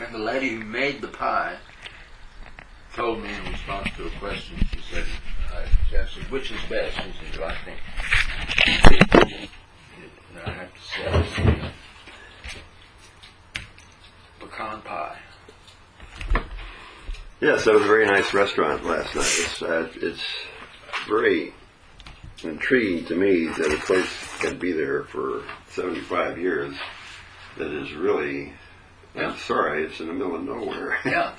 fact, the lady who made the pie told me in response to a question, she said, she asked me, which is best? She said, well, I think I have to say it's the pecan pie. Yes, that was a very nice restaurant last night. It's very intriguing to me that a place can be there for 75 years that is really, I'm sorry, it's in the middle of nowhere. Yeah.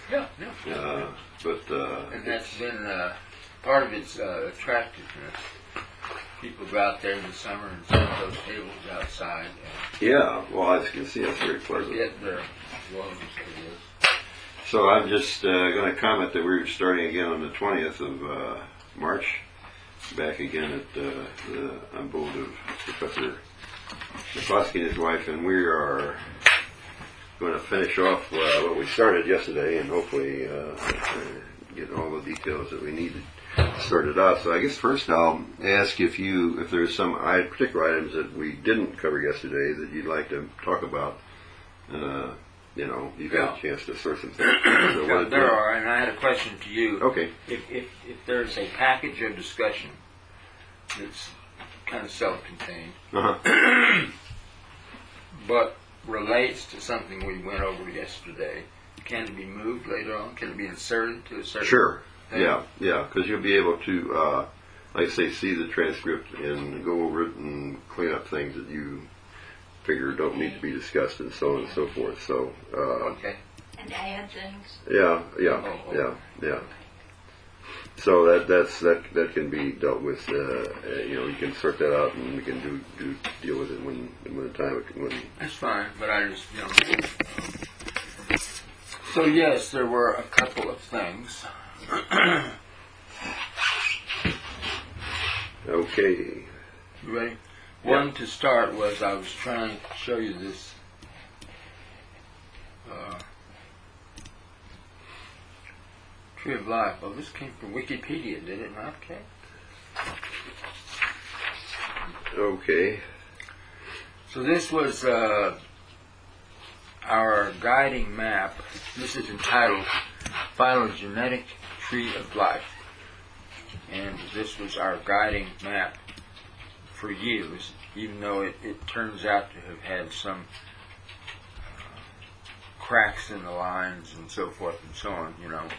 And that's been part of its attractiveness. People go out there in the summer and set those tables outside. Yeah, well, as you can see, it's very pleasant. Forget their woes, it is. So I'm just going to comment that we're starting again on the 20th of March, back again at the abode of Professor McCloskey and his wife, and we are going to finish off what we started yesterday and hopefully get all the details that we needed started out. So I guess first I'll ask if there's some particular items that we didn't cover yesterday that you'd like to talk about. You've got a chance to sort some things. So there are, and I had a question to you. Okay. If there's a package of discussion that's kind of self-contained, but relates to something we went over yesterday, can it be moved later on? Can it be inserted to a certain Sure. thing? Yeah, because you'll be able to, like I say, see the transcript and go over it and clean up things that you figure don't need to be discussed and so on and so forth. So okay. And add things. Yeah. So that can be dealt with. You can sort that out, and we can deal with it when the time when. That's fine, but I just So yes, there were a couple of things. Okay. You ready? Yeah. One to start was I was trying to show you this Tree of Life. Oh, this came from Wikipedia, did it not, Kay? Okay. So this was our guiding map. This is entitled Phylogenetic Tree of Life. And this was our guiding map for years, even though it turns out to have had some cracks in the lines and so forth and so on,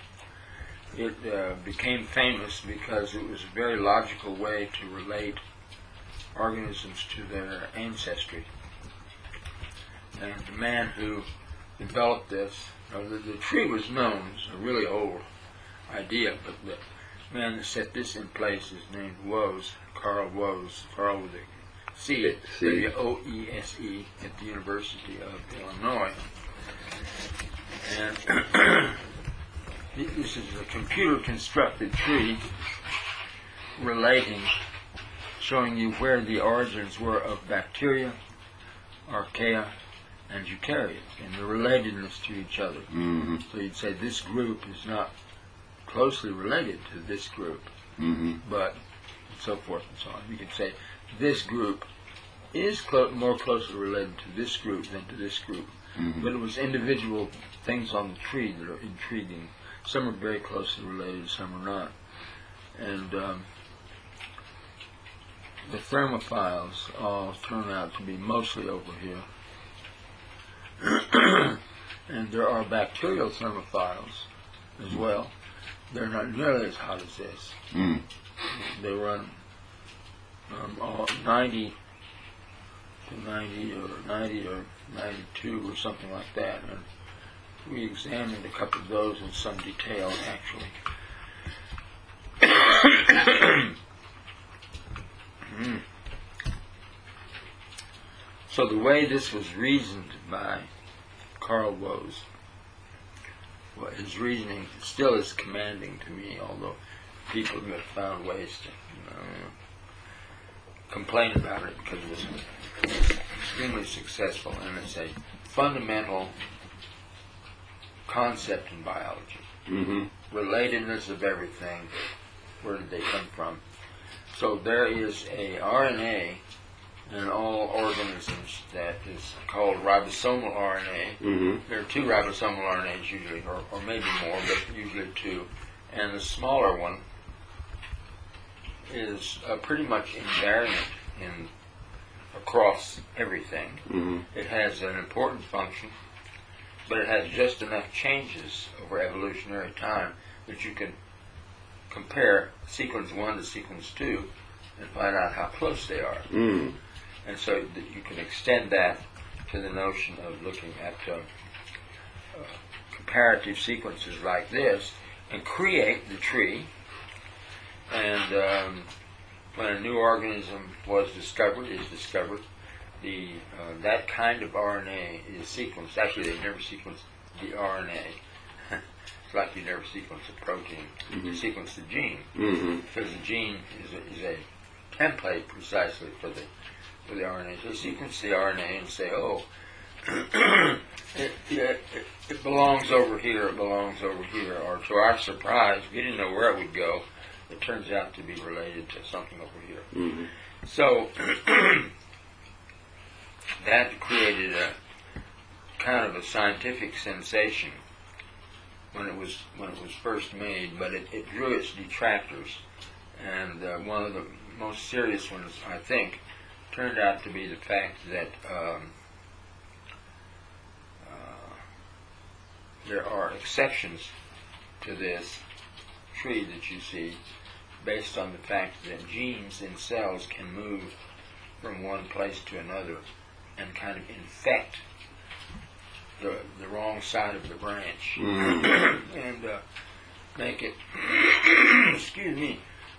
It became famous because it was a very logical way to relate organisms to their ancestry. And the man who developed this, the tree was known, it's a really old idea, but the man that set this in place is named Woese, Carl Woese, Carl with a C, W-O-E-S-E, at the University of Illinois. And this is a computer-constructed tree showing you where the origins were of bacteria, archaea, and eukarya, and the relatedness to each other. Mm-hmm. So you'd say this group is not closely related to this group, but so forth and so on. You could say this group is more closely related to this group than to this group, but it was individual things on the tree that are intriguing. Some are very closely related, some are not. And the thermophiles all turn out to be mostly over here. And there are bacterial thermophiles as well. They're not nearly as hot as this. They run 90 to 90 or 90 or 92 or something like that. And we examined a couple of those in some detail, actually. So the way this was reasoned by Carl Woese, his reasoning still is commanding to me, although people have found ways to complain about it because it was extremely successful, and it's a fundamental concept in biology. Relatedness of everything. Where did they come from? So there is a RNA in all organisms that is called ribosomal RNA. There are two ribosomal RNAs usually, or maybe more, but usually two. And the smaller one is pretty much invariant across everything. It has an important function, but it has just enough changes over evolutionary time that you can compare sequence 1 to sequence 2 and find out how close they are. And so that you can extend that to the notion of looking at comparative sequences like this and create the tree. And when a new organism is discovered, that kind of RNA is sequenced. Actually, they've never sequenced the RNA. It's like you never sequence a protein. You sequence the gene, because the gene is a template precisely for the RNA. So you sequence the RNA and say, oh, it belongs over here, it belongs over here. Or to our surprise, we didn't know where it would go. It turns out to be related to something over here. So that created a kind of a scientific sensation when it was first made, but it drew its detractors. And one of the most serious ones, I think, turned out to be the fact that there are exceptions to this tree that you see, based on the fact that genes in cells can move from one place to another and kind of infect the wrong side of the branch and make it excuse me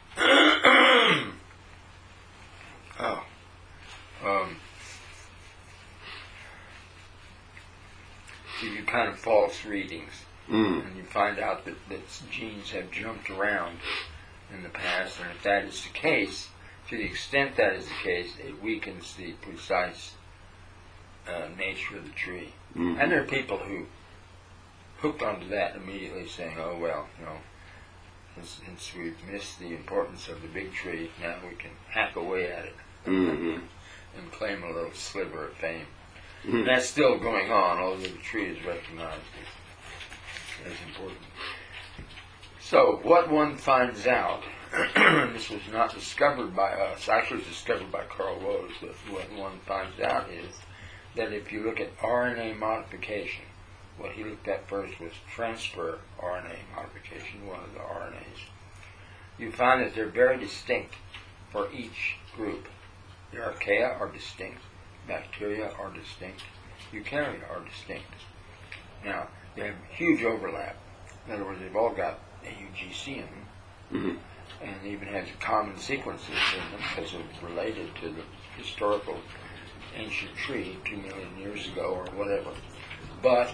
give you kind of false readings. And you find out that genes have jumped around in the past, and if that is the case, to the extent that is the case, it weakens the precise nature of the tree. And there are people who hooked onto that immediately, saying, oh well, since we've missed the importance of the big tree, now we can hack away at it and claim a little sliver of fame. That's still going on, although the tree is recognized as important. So what one finds out, this was not discovered by us, actually it was discovered by Carl Woese, but what one finds out is that if you look at RNA modification, what he looked at first was transfer RNA modification, one of the RNAs, you find that they're very distinct for each group. The archaea are distinct, bacteria are distinct, eukarya are distinct. Now, they have huge overlap. In other words, they've all got AUGC in them, and they even have common sequences in them because they're related to the historical ancient tree 2 million years ago or whatever. But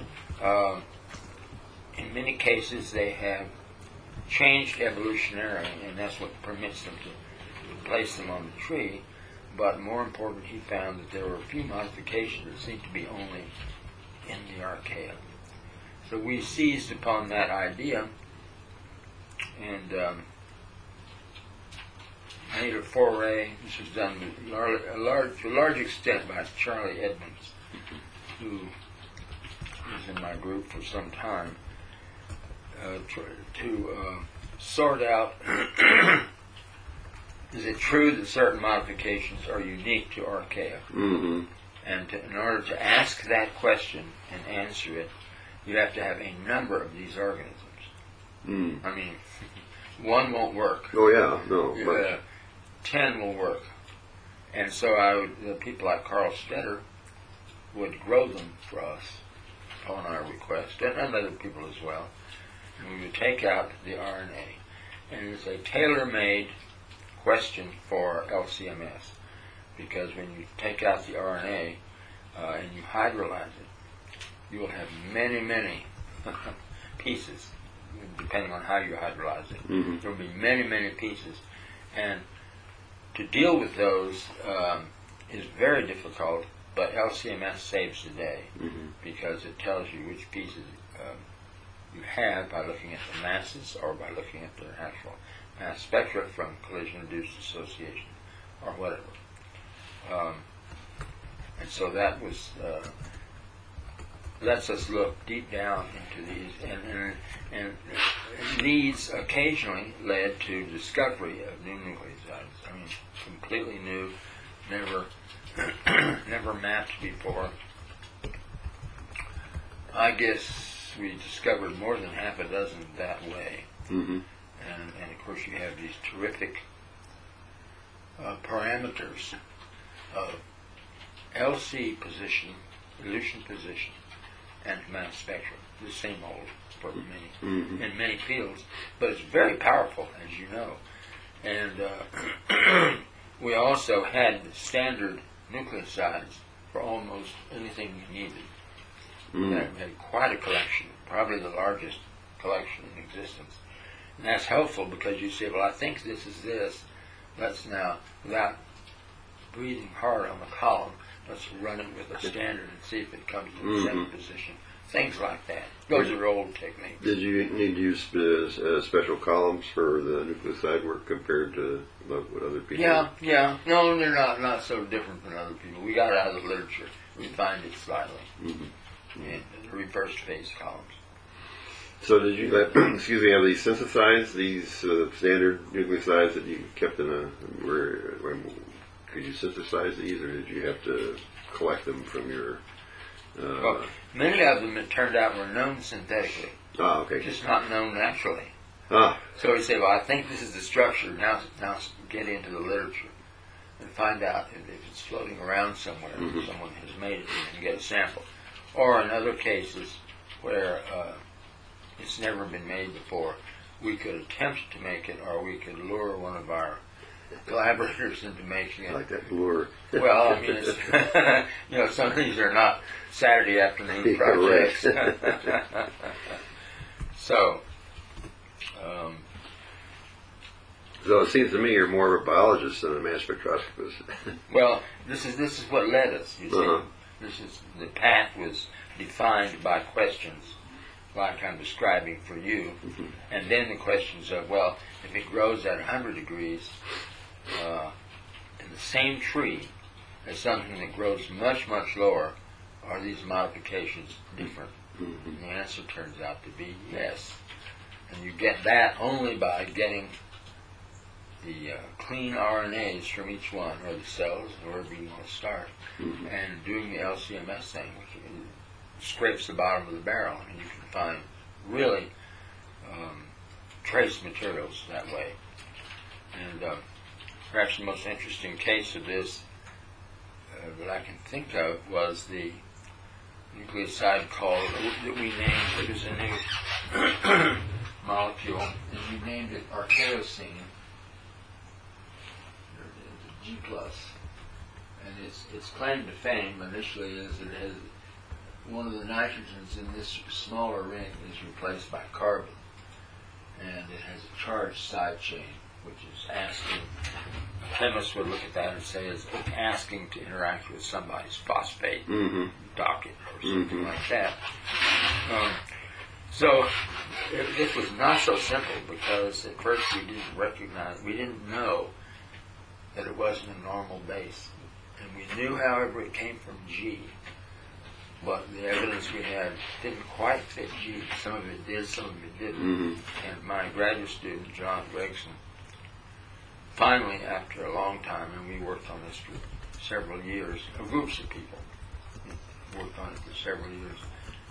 in many cases, they have changed evolutionarily, and that's what permits them to place them on the tree. But more important, he found that there were a few modifications that seemed to be only in the archaea. So we seized upon that idea and made a foray. This was done to a large extent by Charlie Edmonds, who was in my group for some time, to sort out is it true that certain modifications are unique to archaea? And in order to ask that question and answer it, you have to have a number of these organisms. I mean, one won't work. Oh yeah, no. 10 will work. And so people like Carl Stetter would grow them for us upon our request, and other people as well. And we would take out the RNA. And it's a tailor-made question for LCMS, because when you take out the RNA and you hydrolyze it, you will have many, many pieces, depending on how you hydrolyze it. There will be many, many pieces. And to deal with those is very difficult, but LCMS saves the day because it tells you which pieces you have by looking at the masses or by looking at their actual mass spectra from collision-induced association or whatever. And so that was lets us look deep down into these, and these occasionally led to discovery of new nucleosides. I mean, completely new, never never mapped before. I guess we discovered more than half a dozen that way. Mm-hmm. And of course you have these terrific parameters of LC position, elution position, and mass spectrum. The same old for many in many fields, but it's very powerful, as you know. And we also had standard nucleosides for almost anything we needed. We had quite a collection, probably the largest collection in existence. And that's helpful because you say, well, I think this is this. Let's now, without breathing hard on the column, let's run it with a standard and see if it comes to the same position. Things like that. Those are old techniques. Did you need to use special columns for the nucleoside work compared to what other people? Yeah. No, they're not so different than other people. We got it out of the literature. We find it slightly in the reverse phase columns. So did you have these synthesized, these standard nucleosides that you kept in could you synthesize these, or did you have to collect them from your... Well, many of them, it turned out, were known synthetically. Ah, okay. Just not known naturally. Ah. So we say, well, I think this is the structure. Now get into the literature and find out if it's floating around somewhere, if someone has made it, and get a sample. Or in other cases where it's never been made before, we could attempt to make it, or we could lure one of our collaborators into making it. I like that lure. Well, I mean, it's, some of these are not Saturday afternoon projects. So it seems to me you're more of a biologist than a mass spectroscopist. Well, this is what led us. You see, the path was defined by questions, like I'm describing for you, and then the questions of, well, if it grows at 100 degrees in the same tree as something that grows much, much lower, are these modifications different? And the answer turns out to be yes. And you get that only by getting the clean RNAs from each one, or the cells, wherever you want to start, and doing the LCMS thing, which scrapes the bottom of the barrel, and you can find really trace materials that way. And perhaps the most interesting case of this that I can think of was the nucleoside that we named, it was a new molecule, and we named it archaeocene, G+. And its claim to fame initially is it has one of the nitrogens in this smaller ring is replaced by carbon, and it has a charged side chain, which is asking, chemists would look at that and say it's asking to interact with somebody's phosphate docket or something like that. So this was not so simple, because at first we didn't know that it wasn't a normal base. And we knew, however, it came from G. But the evidence we had didn't quite fit G. Some of it did, some of it didn't. And my graduate student, John Gregson, finally, after a long time, and we worked on this for several years, groups of people worked on it for several years,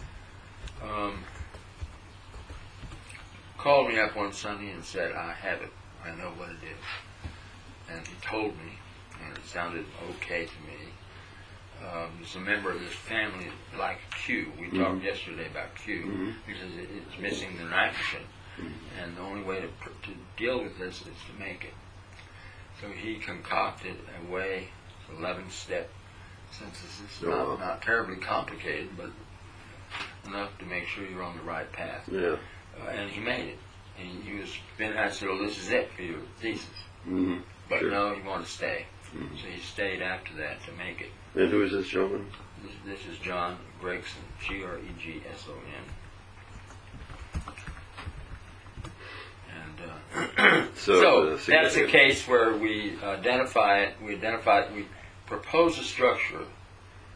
called me up one Sunday and said, I have it. I know what it is. And he told me, and it sounded okay to me. He's a member of this family like Q. We talked yesterday about Q, because it's missing the nitrogen. And the only way to deal with this is to make it. So he concocted a way, 11-step synthesis, not terribly complicated, but enough to make sure you're on the right path. Yeah. And he made it. And I said, well, this is it for your thesis. But Sure. no, he wanted to stay. So he stayed after that to make it. And who is this gentleman? This is John Gregson, Gregson. And so that's a case where we propose a structure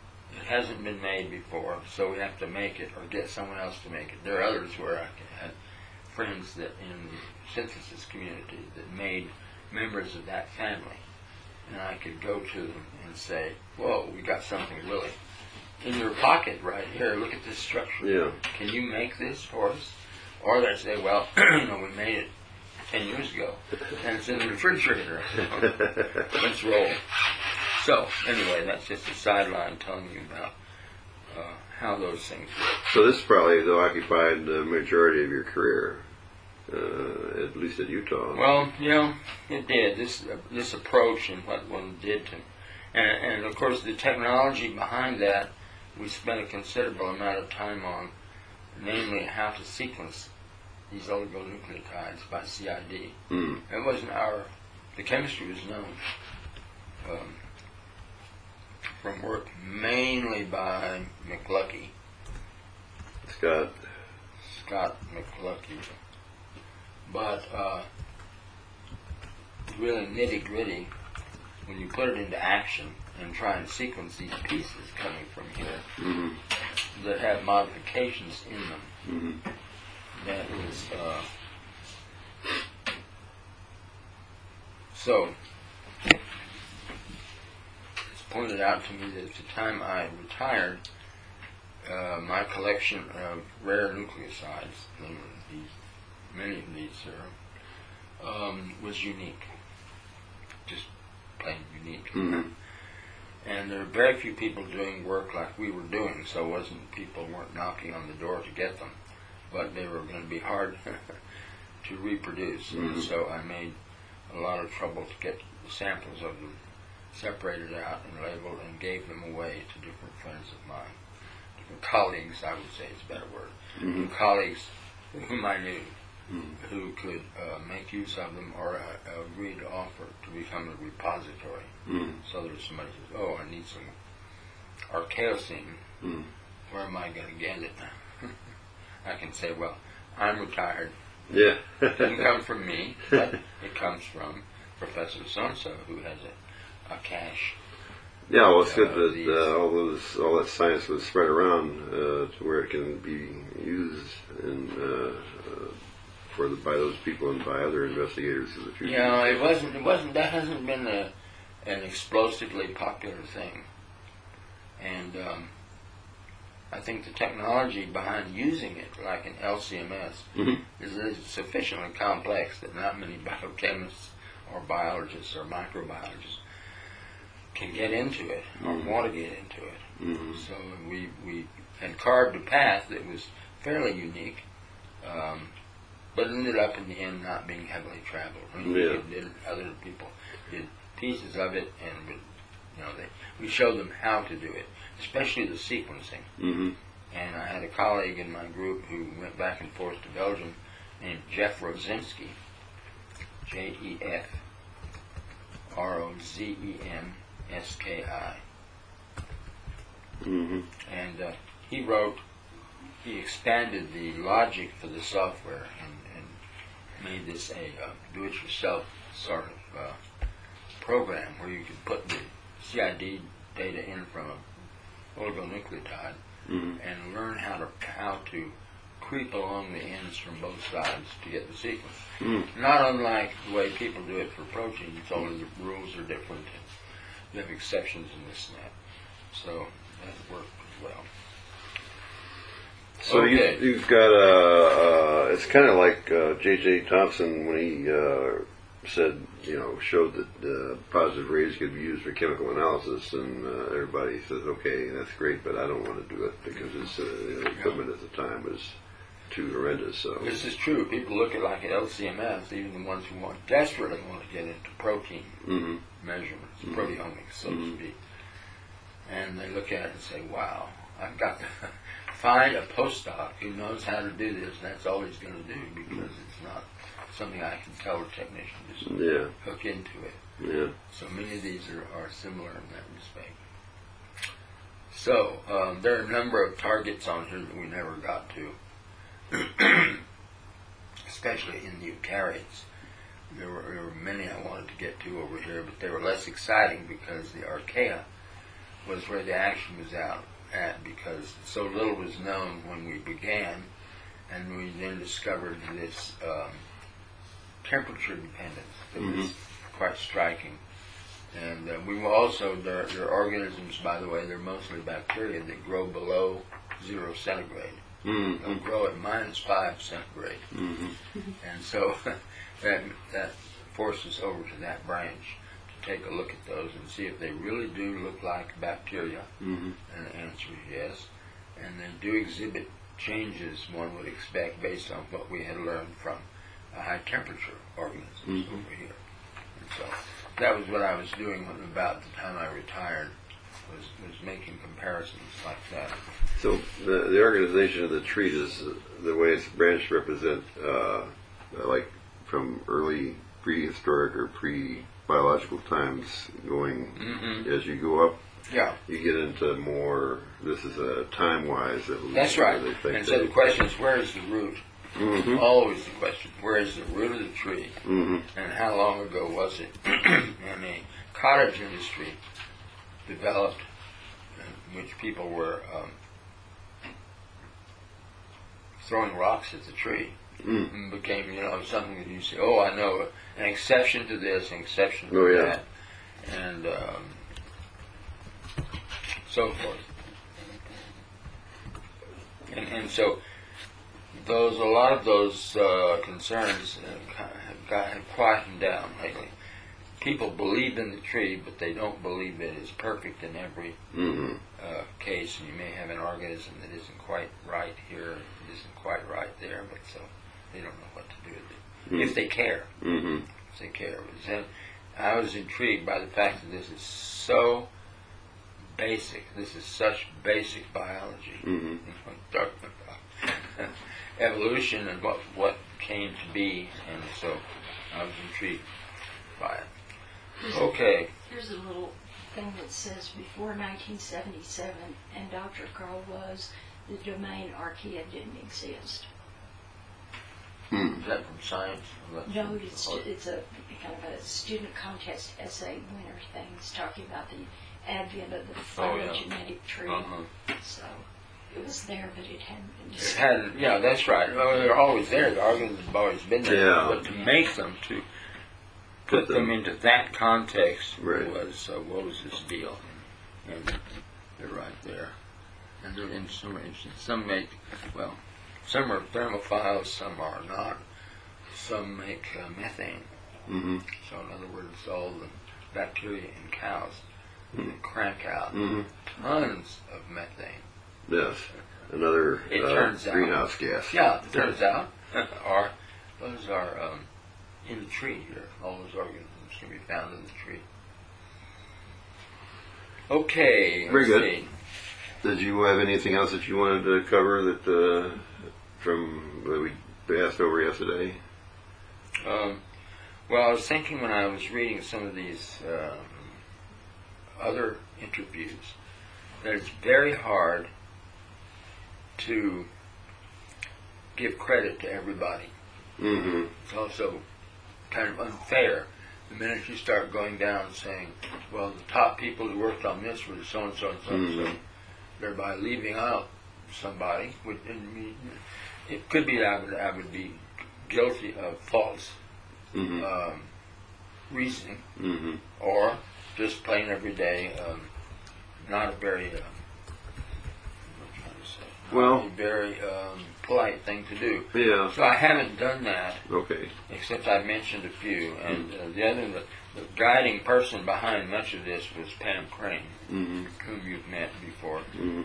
hasn't been made before, so we have to make it or get someone else to make it. There are others where I had friends that in the synthesis community that made members of that family, and I could go to them and say, "Whoa, we got something really in your pocket right here. Look at this structure. Yeah. Can you make this for us?" Or they say, "Well, we made it 10 years ago, and it's in the refrigerator. Let's roll." So, anyway, that's just a sideline telling you about how those things work. So this probably, though, occupied the majority of your career, at least at Utah. Well, it did. This approach and what one did to, and of course the technology behind that, we spent a considerable amount of time on, namely how to sequence these oligonucleotides by CID. It wasn't the chemistry was known from work mainly by McLucky. Scott McLucky. But really nitty-gritty, when you put it into action and try and sequence these pieces coming from here that have modifications in them, that is so it's pointed out to me that at the time I retired, my collection of rare nucleosides, many of these was unique, just plain unique. And there are very few people doing work like we were doing, so people weren't knocking on the door to get them, but they were going to be hard to reproduce. And so I made a lot of trouble to get samples of them separated out and labeled and gave them away to different friends of mine, different colleagues, I would say is a better word, different colleagues whom I knew who could make use of them or agree to offer to become a repository. So there's somebody who says, "Oh, I need some archaeocene. Where am I going to get it?" I can say, "Well, I'm retired. Yeah. It didn't come from me, but it comes from Professor so-and-so who has a cache." Yeah, well, it's good that all that science was spread around to where it can be used by those people and by other investigators in the future. Yeah, it wasn't. That hasn't been an explosively popular thing, and I think the technology behind using it, like an LCMS, is sufficiently complex that not many biochemists or biologists or microbiologists can get into it or want to get into it. So we had carved a path that was fairly unique, but ended up in the end not being heavily traveled. I mean, other people did pieces of it, and we showed them how to do it, especially the sequencing. And I had a colleague in my group who went back and forth to Belgium named Jeff Rosinski, JEFROZEMSKI. And he expanded the logic for the software and made this a do-it-yourself sort of program where you could put the CID data in from an oligonucleotide and learn how to creep along the ends from both sides to get the sequence. Not unlike the way people do it for proteins, only the rules are different and you have exceptions in this and that. So that worked well. So you've got it's kind of like J.J. Thomson when he showed that positive rays could be used for chemical analysis, and everybody says, "Okay, that's great, but I don't want to do it because the equipment at the time was too horrendous." So this is true. People look at like at LCMS, even the ones who desperately want to get into protein measurements, proteomics, so to speak, and they look at it and say, "Wow, I've got to find a postdoc who knows how to do this, and that's all he's going to do because it's not something I can tell a technician to hook into it." Yeah. So many of these are similar in that respect. So there are a number of targets on here that we never got to, especially in the eukaryotes. There were many I wanted to get to over here, but they were less exciting because the archaea was where the action was out. at, because so little was known when we began, and we then discovered this temperature dependence that was quite striking. And we will also, there are organisms, by the way, they're mostly bacteria that grow below 0 centigrade. They'll grow at -5 centigrade. And so that forces over to that branch to take a look at those and see if they really do look like bacteria. And the answer is yes. And they do exhibit changes one would expect based on what we had learned from high temperature organisms over here. And so that was what I was doing about the time I retired, was making comparisons like that. So the organization of the tree is the way it's branched represent like from early prehistoric or pre-biological times going as you go up. Yeah. You get into more, this is a time-wise evolution. That's right. They think And so the question is, where is the root? Always the question, where is the root of the tree? And how long ago was it? And the cottage industry developed, in which people were throwing rocks at the tree. And became, something that you say, oh, I know, an exception to this, an exception to that. And so forth. And so a lot of those concerns have quietened down lately. People believe in the tree, but they don't believe it is perfect in every case. And you may have an organism that isn't quite right here, it isn't quite right there, but so they don't know what to do with it. If they care. If they care. And I was intrigued by the fact that this is so basic. This is such basic biology. Evolution and what came to be, and so I was intrigued by it. Okay. Here's a little thing that says before 1977, and Dr. Carl was, the domain Archaea didn't exist. Is that from science? No, it's a kind of a student contest essay winner thing. It's talking about the advent of the phylogenetic tree. So it was there, but it hadn't been discovered. Yeah, that's right. Well, they're always there. The organisms have always been there. Yeah. But to make them, to put them into that context was, what was this deal? And they're right there. And they're in some instances. Some make, well, some are thermophiles, some are not. Some make methane. So in other words, all the bacteria in cows crank out tons of methane. Yes, another It turns greenhouse out, gas. Yeah, it turns out those are in the tree here. All those organisms can be found in the tree. Okay. Very good. See. Did you have anything else that you wanted to cover that from what we passed over yesterday? Well, I was thinking when I was reading some of these other interviews that it's very hard to give credit to everybody. It's also kind of unfair the minute you start going down saying, well, the top people who worked on this were so and so and so and so, thereby leaving out somebody. It could be that I would be guilty of false reasoning, or just plain everyday, not a very a very polite thing to do. Yeah. So I haven't done that. Okay. Except I mentioned a few, and the guiding person behind much of this was Pam Crane, whom you've met before,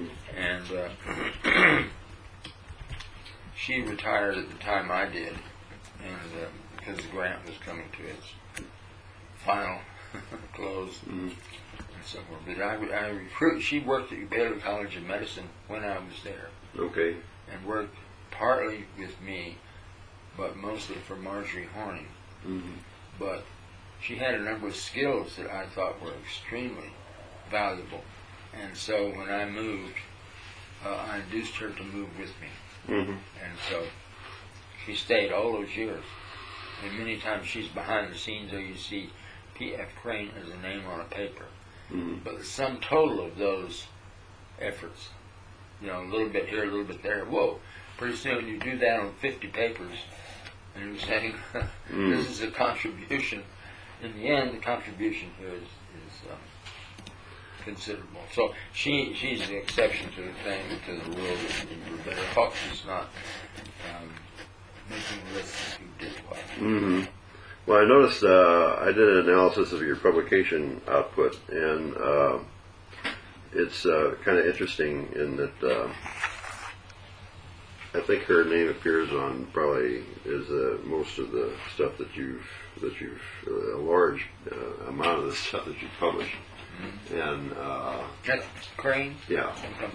and she retired at the time I did, and because the grant was coming to its final close. And so forth. But she worked at Baylor College of Medicine when I was there. Okay. And worked partly with me, but mostly for Marjorie Horning. But she had a number of skills that I thought were extremely valuable. And so when I moved, I induced her to move with me. And so she stayed all those years. And many times she's behind the scenes, or you see P.F. Crane as a name on a paper. But the sum total of those efforts. You know, a little bit here, a little bit there. Whoa! Pretty soon you do that on 50 papers, and you're saying this is a contribution. In the end, the contribution here is considerable. So she's the exception to the thing, to the rule. Rebecca Hawks is not making lists of who did what. Mm-hmm. Well, I noticed I did an analysis of your publication output, and it's kind of interesting in that I think her name appears on probably is most of the stuff that you've a large amount of the stuff that you publish, and That's Crane. yeah,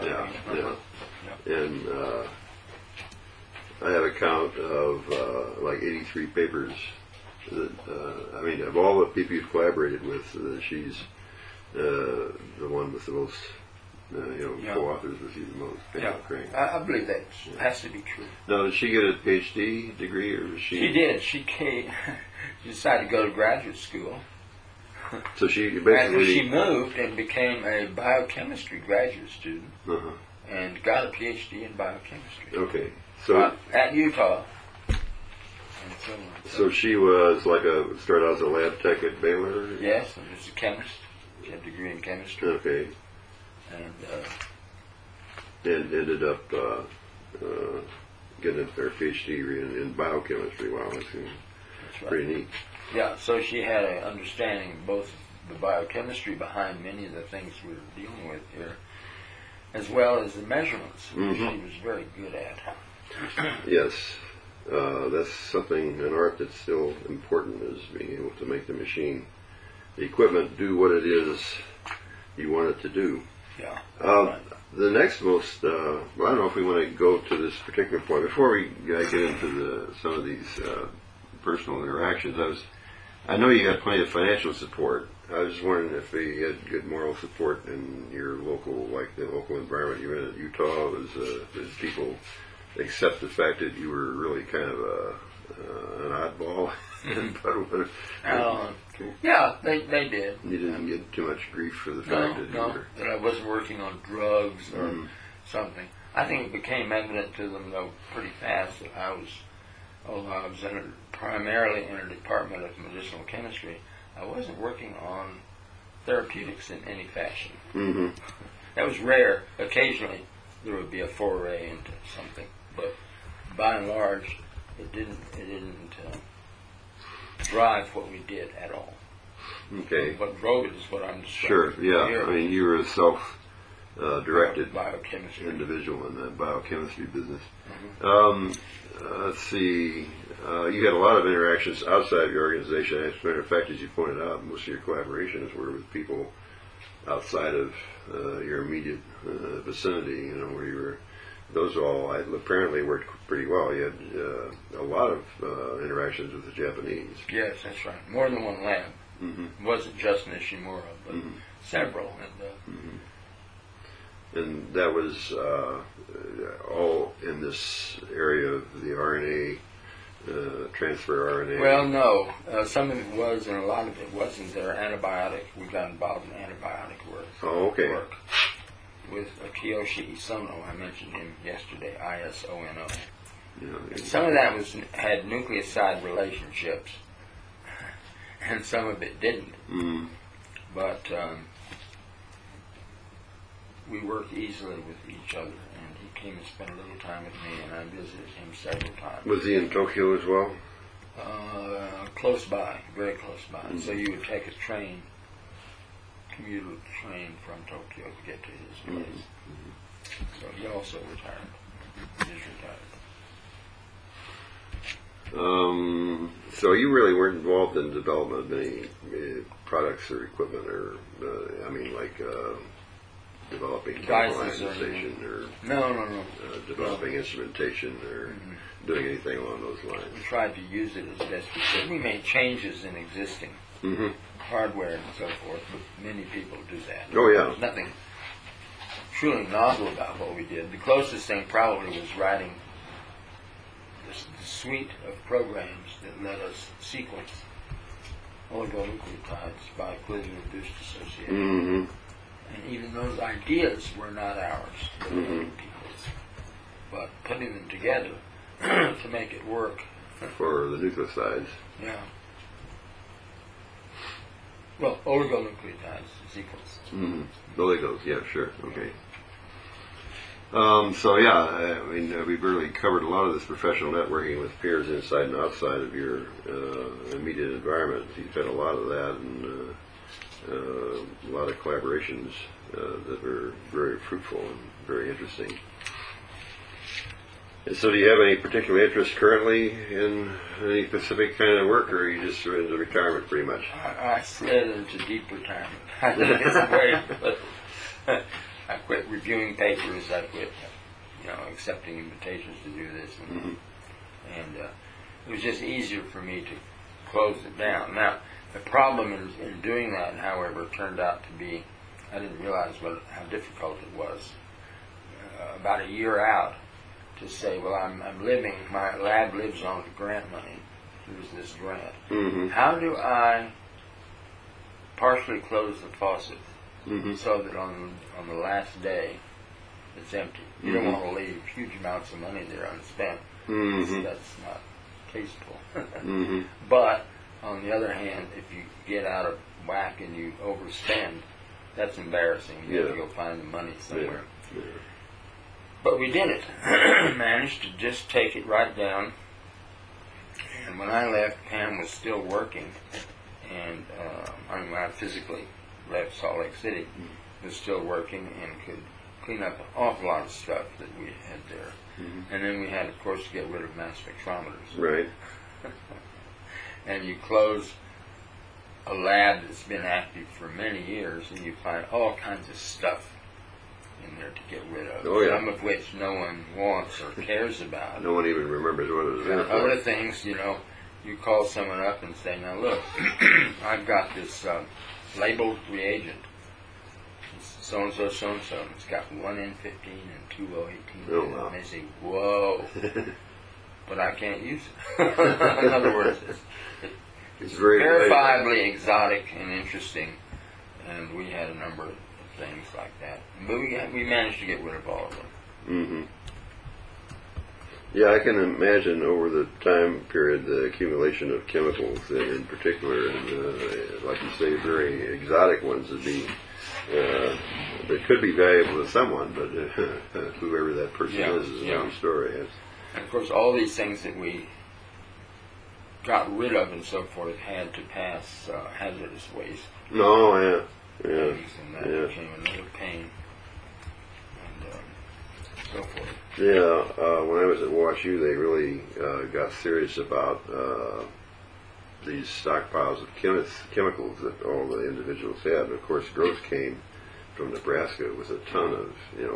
and I have a count of like 83 papers. That, I mean, of all the people you've collaborated with, she's the one with the most, co-authors with you the most. Yeah, I believe that has to be true. Now, did she get a PhD degree, or was she? She did. She came. She decided to go to graduate school. So she And basically. she moved and became a biochemistry graduate student Uh-huh. and got a PhD in biochemistry Okay, so at Utah. And so she was like started out as a lab tech at Baylor. yes, and was a chemist. She had a degree in chemistry. Okay, And and ended up getting her PhD in biochemistry. Wow, that's that's right. pretty neat. Yeah, so she had an understanding of both the biochemistry behind many of the things we're dealing with here, as well as the measurements, which she was very good at. Yes, that's something, an art that's still important, is being able to make the machine, the equipment, do what it is you want it to do. Yeah. The next most, well, I don't know if we want to go to this particular point. Before we get into some of these personal interactions, I know you got plenty of financial support. I was just wondering if you had good moral support in your local, like the local environment you're in at Utah. Did people accept the fact that you were really kind of an oddball? Yeah, they did. You didn't get too much grief for the fact that you were. That I wasn't working on drugs or something. I think it became evident to them, though, pretty fast that although I was primarily in a department of medicinal chemistry, I wasn't working on therapeutics in any fashion. Mm-hmm. That was rare. Occasionally there would be a foray into something, but by and large, it didn't drive what we did at all. Okay. What drove it is what I'm describing. Sure. Yeah. here. I mean, you were a self-directed biochemistry individual in the biochemistry business. Mm-hmm. Let's see. You had a lot of interactions outside of your organization. As a matter of fact, as you pointed out, most of your collaborations were with people outside of your immediate vicinity. You know, where you were. Those all apparently worked pretty well. You had a lot of interactions with the Japanese. Yes, that's right. More than one lab. Mm-hmm. It wasn't just Nishimura, but several. And that was all in this area of the RNA, transfer RNA. Well, no. Some of it was, and a lot of it wasn't. There antibiotic. We got involved in antibiotic work. Oh, okay. Work with Kiyoshi Isono. I mentioned him yesterday. ISONO. Yeah, Some of that had nucleoside relationships, and some of it didn't. Mm. But we worked easily with each other, and he came and spent a little time with me, and I visited him several times. Was he in Tokyo as well? Close by, very close by. So you would take a train, commuter train from Tokyo to get to his place. So he also retired. He is retired. So you really weren't involved in development of any products or equipment, or developing chemical Devices or ionization or No. developing instrumentation or doing anything along those lines. We tried to use it as best we could. We made changes in existing hardware and so forth, but many people do that. Oh, yeah. There's nothing truly novel about what we did. The closest thing probably was writing the suite of programs that let us sequence oligonucleotides by equivalent reduced association. And even those ideas were not ours, they were other people's. But putting them together to make it work. For the nucleosides. Yeah. Well, oligonucleotides, sequence. Mm-hmm. Oligos, yeah, sure, okay. So yeah, I mean, we've really covered a lot of this professional networking with peers inside and outside of your immediate environment. You've had a lot of that, and a lot of collaborations that were very fruitful and very interesting. And so do you have any particular interest currently in any specific kind of work, or are you just into retirement pretty much? I slid into deep retirement. I think it's great, but I quit reviewing papers. I quit, accepting invitations to do this, and it was just easier for me to close it down. Now, the problem in doing that, however, turned out to be, I didn't realize how difficult it was. About a year out, to say, well, I'm living, my lab lives on grant money. There's this grant. Mm-hmm. How do I partially close the faucet so that on the last day it's empty? You don't want to leave huge amounts of money there unspent. That's not tasteful. But on the other hand, if you get out of whack and you overspend, that's embarrassing. You have to go find the money somewhere. Yeah. But we did it. Managed to just take it right down. And when I left, Pam was still working. And when I physically left Salt Lake City, was still working and could clean up an awful lot of stuff that we had there. And then we had, of course, to get rid of mass spectrometers. Right. And you close a lab that's been active for many years, and you find all kinds of stuff in there to get rid of. Oh, yeah. Some of which no one wants or cares about. No one even remembers what it was in for. Other things, you call someone up and say, now look, I've got this labeled reagent. It's so-and-so, so-and-so. And it's got 1N15 and 2O18. Oh, wow. And they say, whoa. But I can't use it. In other words, it's very verifiably exotic and interesting. And we had a number of things like that. But we managed to get rid of all of them. Yeah, I can imagine over the time period the accumulation of chemicals in particular, and like you say, very exotic ones would be that could be valuable to someone, but whoever that person is another story. Yes. And of course, all these things that we got rid of and so forth had to pass hazardous waste. No, yeah. Things, and that became another pain. And so forth. Yeah, when I was at WashU, they really got serious about these stockpiles of chemicals that all the individuals had. And of course, Gross came from Nebraska with a ton of,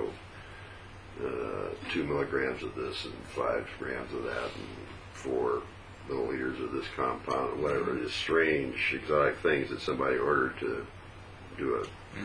2 milligrams of this and 5 grams of that and 4 milliliters of this compound and whatever. Just strange, exotic things that somebody ordered to do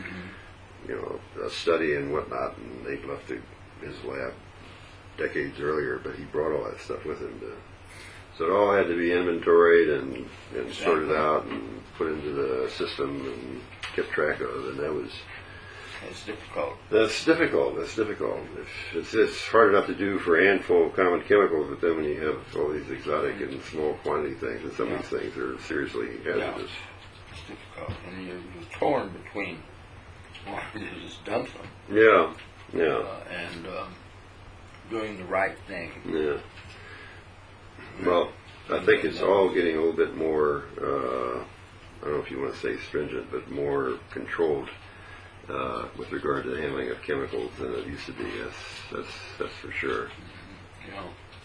a study and whatnot, and they'd left his lab decades earlier, but he brought all that stuff with him. So it all had to be inventoried and sorted out and put into the system and kept track of, and it's difficult. That's difficult. It's hard enough to do for a handful of common chemicals, but then when you have all these exotic and small quantity things, and some of these things are seriously hazardous. It's difficult, and you're torn between wanting to just dump them. Yeah. And doing the right thing. Yeah. Well, I think it's all getting a little bit more, I don't know if you want to say stringent, but more controlled with regard to the handling of chemicals than it used to be. That's for sure. Yeah.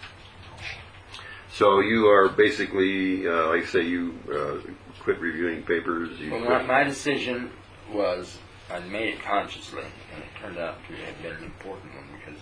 So you are basically, like I say, you quit reviewing papers. My decision was, I made it consciously, and it turned out to have been an important one because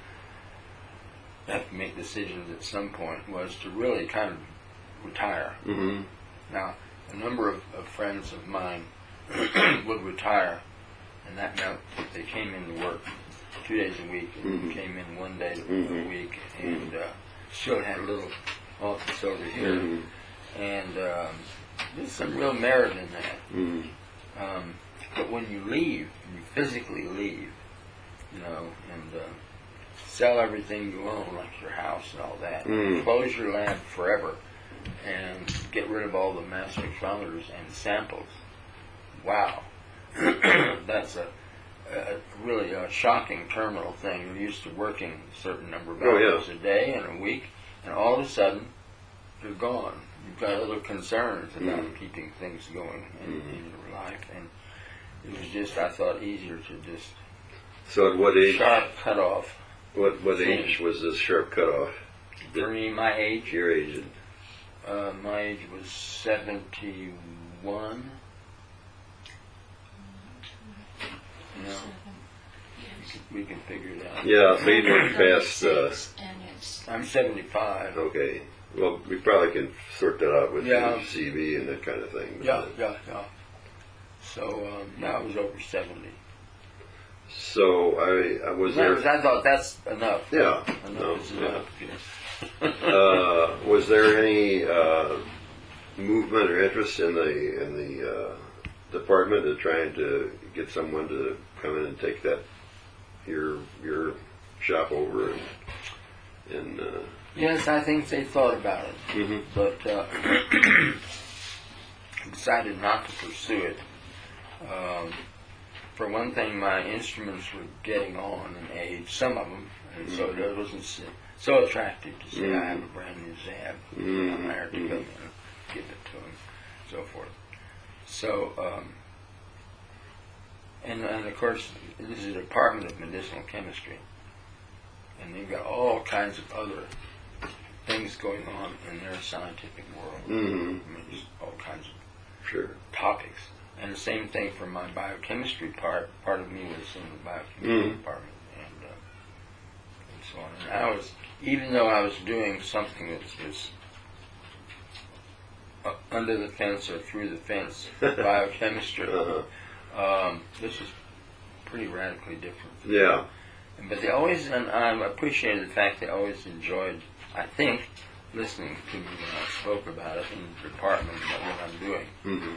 I have to make decisions at some point, was to really kind of retire. Now, a number of friends of mine would retire, and that meant that they came in to work 2 days a week and came in 1 day a week and still had a little office over here. And there's some real merit in that. But when you leave, you physically leave, and sell everything you own, like your house and all that, close your lab forever, and get rid of all the mass spectrometers and samples. Wow. That's really a shocking terminal thing. You're used to working a certain number of hours a day and a week, and all of a sudden, you're gone. You've got other concerns about keeping things going in your life, and it was just, I thought, easier to just So at what age? sharp cut off. What age was this sharp cutoff? For me, my age, Your age? my age was 71. We can figure it out. Yeah, so you went past. I'm 75. Okay. Well, we probably can sort that out with Yeah. your CV and that kind of thing. Yeah. So now I was over 70. So I was there. I thought that's enough. Yeah. Enough is enough. Was there any movement or interest in the department of trying to get someone to come in and take your shop over and Yes, I think they thought about it, but decided not to pursue it. For one thing, my instruments were getting on in age, some of them, and so it wasn't so attractive to say I have a brand new Zab. I'm hired to come in and give it to them, so forth. So, and of course, this is a department of medicinal chemistry, and they've got all kinds of other things going on in their scientific world. I mean, just all kinds of topics. And the same thing for my biochemistry part. Part of me was in the biochemistry department, and so on. And I was, even though I was doing something that was under the fence or through the fence, biochemistry, this was pretty radically different. Yeah. But they always, and I appreciated the fact they always enjoyed, I think, listening to me when I spoke about it in the department about what I'm doing.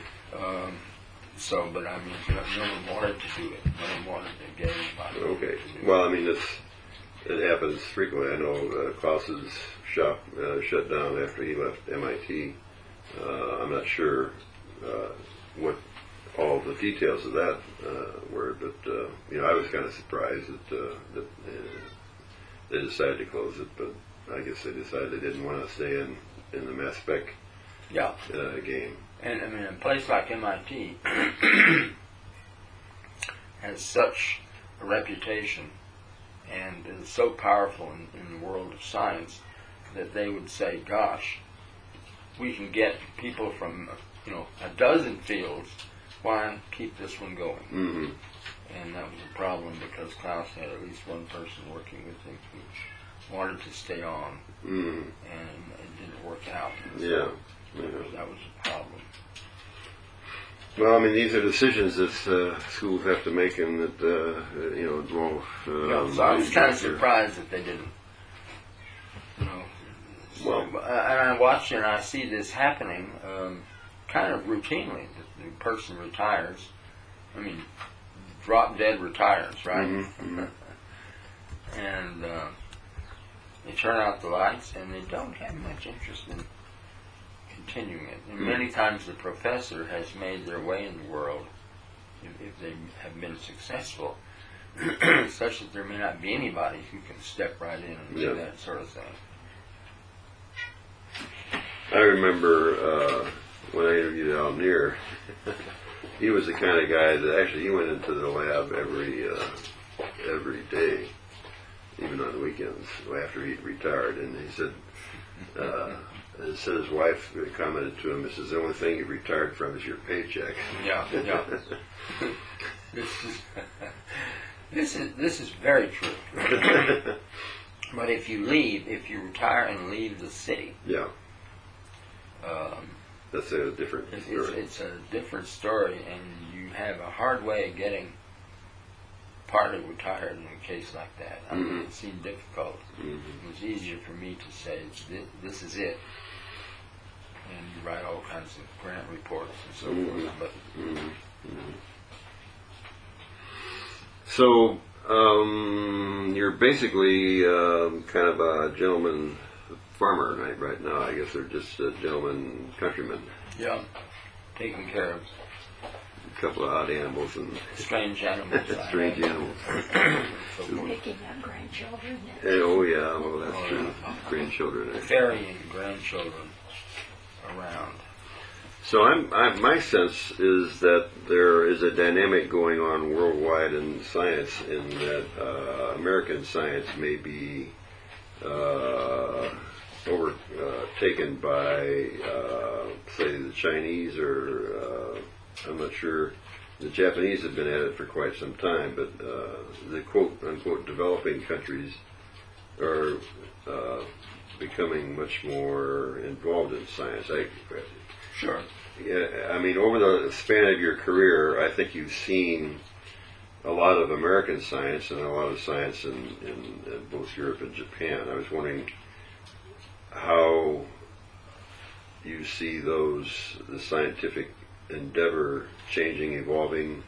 But I mean, no one wanted to do it. No one wanted to get anybody. Okay. Well, I mean, it happens frequently. I know Klaus's shop shut down after he left MIT. I'm not sure what all the details of that were, but I was kind of surprised that they decided to close it. But I guess they decided they didn't want to stay in the mass spec game. And I mean, a place like MIT has such a reputation and is so powerful in the world of science that they would say, gosh, we can get people from a dozen fields, why keep this one going? And that was a problem because Klaus had at least one person working with him who wanted to stay on, and it didn't work out. So that was a problem. Well, I mean, these are decisions that schools have to make, and that involve. So I was kind of surprised that they didn't. Well, and I watch and I see this happening kind of routinely. The person retires. I mean, drop dead retires, right? And they turn out the lights, and they don't have much interest in continuing it. And many times the professor has made their way in the world, if they have been successful, such that there may not be anybody who can step right in and do that sort of thing. I remember when I interviewed Al Neer, he was the kind of guy that actually he went into the lab every day, even on the weekends after he retired. And he said his wife commented to him, "This is the only thing you've retired from is your paycheck." Yeah. This is very true. But if you retire and leave the city, that's a different story. It's a different story, and you have a hard way of getting partly retired in a case like that. I mean, it seemed difficult. It was easier for me to say, this is it. And you write all kinds of grant reports and so forth. But So, you're basically kind of a gentleman farmer right now. I guess they're just a gentleman countryman. Yeah, taking care of A couple of odd animals and strange animals. strange animals. So forth. Picking up grandchildren. Oh yeah, well that's true. Grandchildren. Ferrying grandchildren around. So my sense is that there is a dynamic going on worldwide in science, in that American science may be overtaken by, say, the Chinese, or I'm not sure. The Japanese have been at it for quite some time, but the quote-unquote developing countries are becoming much more involved in science. Sure. Yeah, I mean, over the span of your career, I think you've seen a lot of American science and a lot of science in both Europe and Japan. I was wondering how you see the scientific endeavor changing, evolving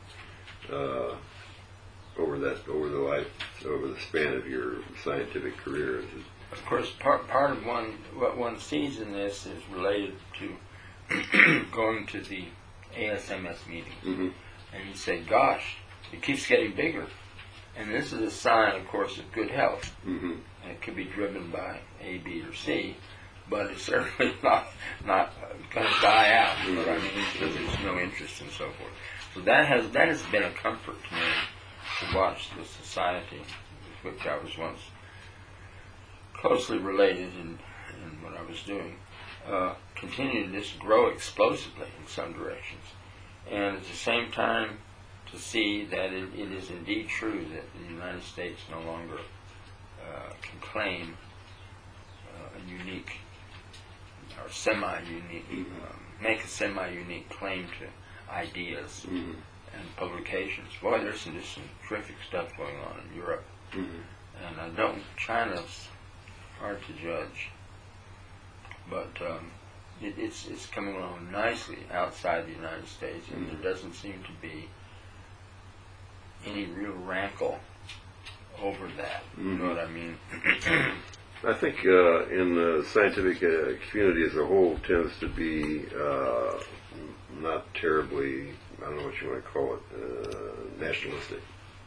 over the span of your scientific career. Of course, part of what one sees in this is related to going to the ASMS meetings, and you say, "Gosh, it keeps getting bigger," and this is a sign, of course, of good health. And it could be driven by A, B, or C, but it's certainly not going to die out. You know what I mean? Because there's no interest and so forth. So that has been a comfort to me, to watch the society with which I was once closely related in what I was doing, continue to just grow explosively in some directions, and at the same time to see that it is indeed true that the United States no longer can claim a unique or semi-unique, make a semi-unique claim to ideas and publications. Boy, there's some terrific stuff going on in Europe, and China's hard to judge, but it's coming along nicely outside the United States, and there doesn't seem to be any real rankle over that. You know what I mean? I think in the scientific community as a whole tends to be not terribly, I don't know what you want to call it, nationalistic.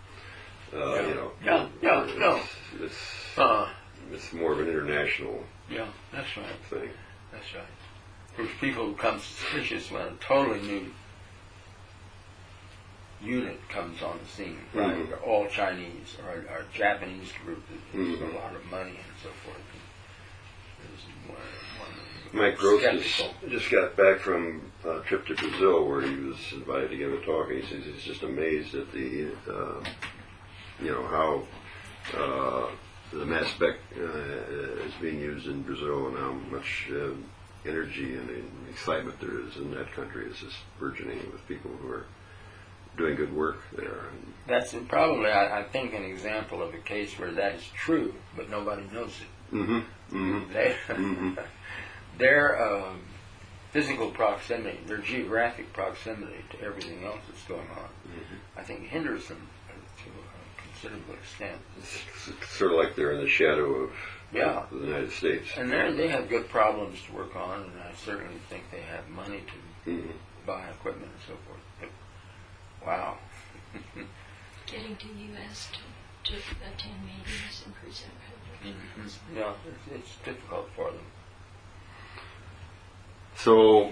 It's more of an international That's right. thing. That's right. There's people who become suspicious when a totally new unit comes on the scene, right? They're all Chinese, or a Japanese group that has a lot of money and so forth. Mike Gross just got back from a trip to Brazil where he was invited to give a talk, and he says he's just amazed at the, how the mass spec is being used in Brazil, and how much energy and excitement there is in that country. It's just burgeoning with people who are doing good work there. That's probably, I think, an example of a case where that is true, but nobody knows it. Their physical proximity, their geographic proximity to everything else that's going on, I think hinders them to a considerable extent. It's sort of like they're in the shadow of the United States. And they have good problems to work on, and I certainly think they have money to buy equipment and so forth. But, wow. Getting to the U.S. to attend meetings and present papers. Yeah, it's difficult for them. So,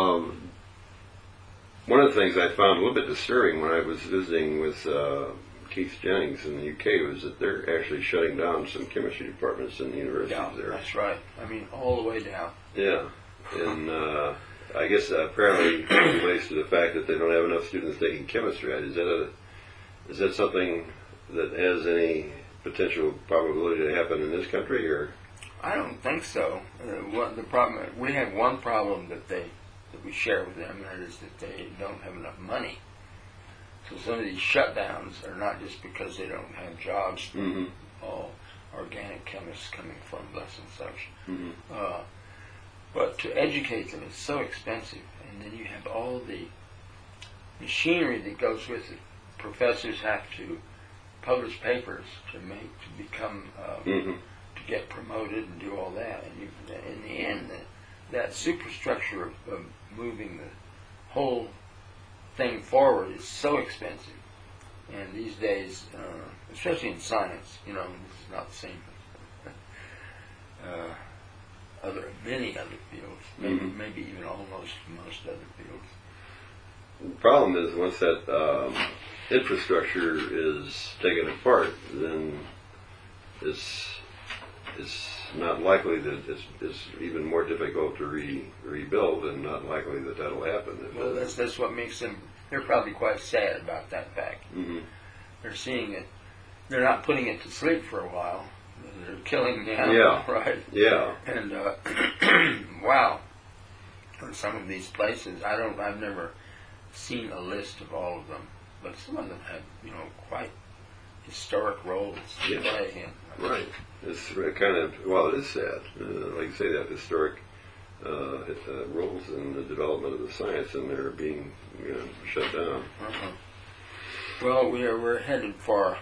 one of the things I found a little bit disturbing when I was visiting with Keith Jennings in the UK was that they're actually shutting down some chemistry departments in the universities there. That's right. I mean, all the way down. Yeah, and I guess apparently it relates to the fact that they don't have enough students taking chemistry. Is that something that has any potential probability to happen in this country, or? I don't think so. The problem, we have one problem that we share with them, and that is that they don't have enough money. So some of these shutdowns are not just because they don't have jobs for all organic chemists coming from thus and such. But to educate them is so expensive, and then you have all the machinery that goes with it. Professors have to publish papers to become Mm-hmm. to get promoted and do all that. And in the end, that superstructure of moving the whole thing forward is so expensive. And these days, especially in science, this is not the same. Many other fields, maybe even almost most other fields. The problem is once that infrastructure is taken apart, then it's not likely that it's even more difficult to rebuild, and not likely that that'll happen. Well, that's what makes them. They're probably quite sad about that fact. Mm-hmm. They're seeing it. They're not putting it to sleep for a while. They're killing the animal, Yeah. right? Yeah. And wow, in some of these places, I've never seen a list of all of them, but some of them have, quite historic roles to Yeah. play in. Right. It's kind of, well, it is sad. Like you say, that historic roles in the development of the science, and they're being shut down. Uh-huh. Well, we're headed for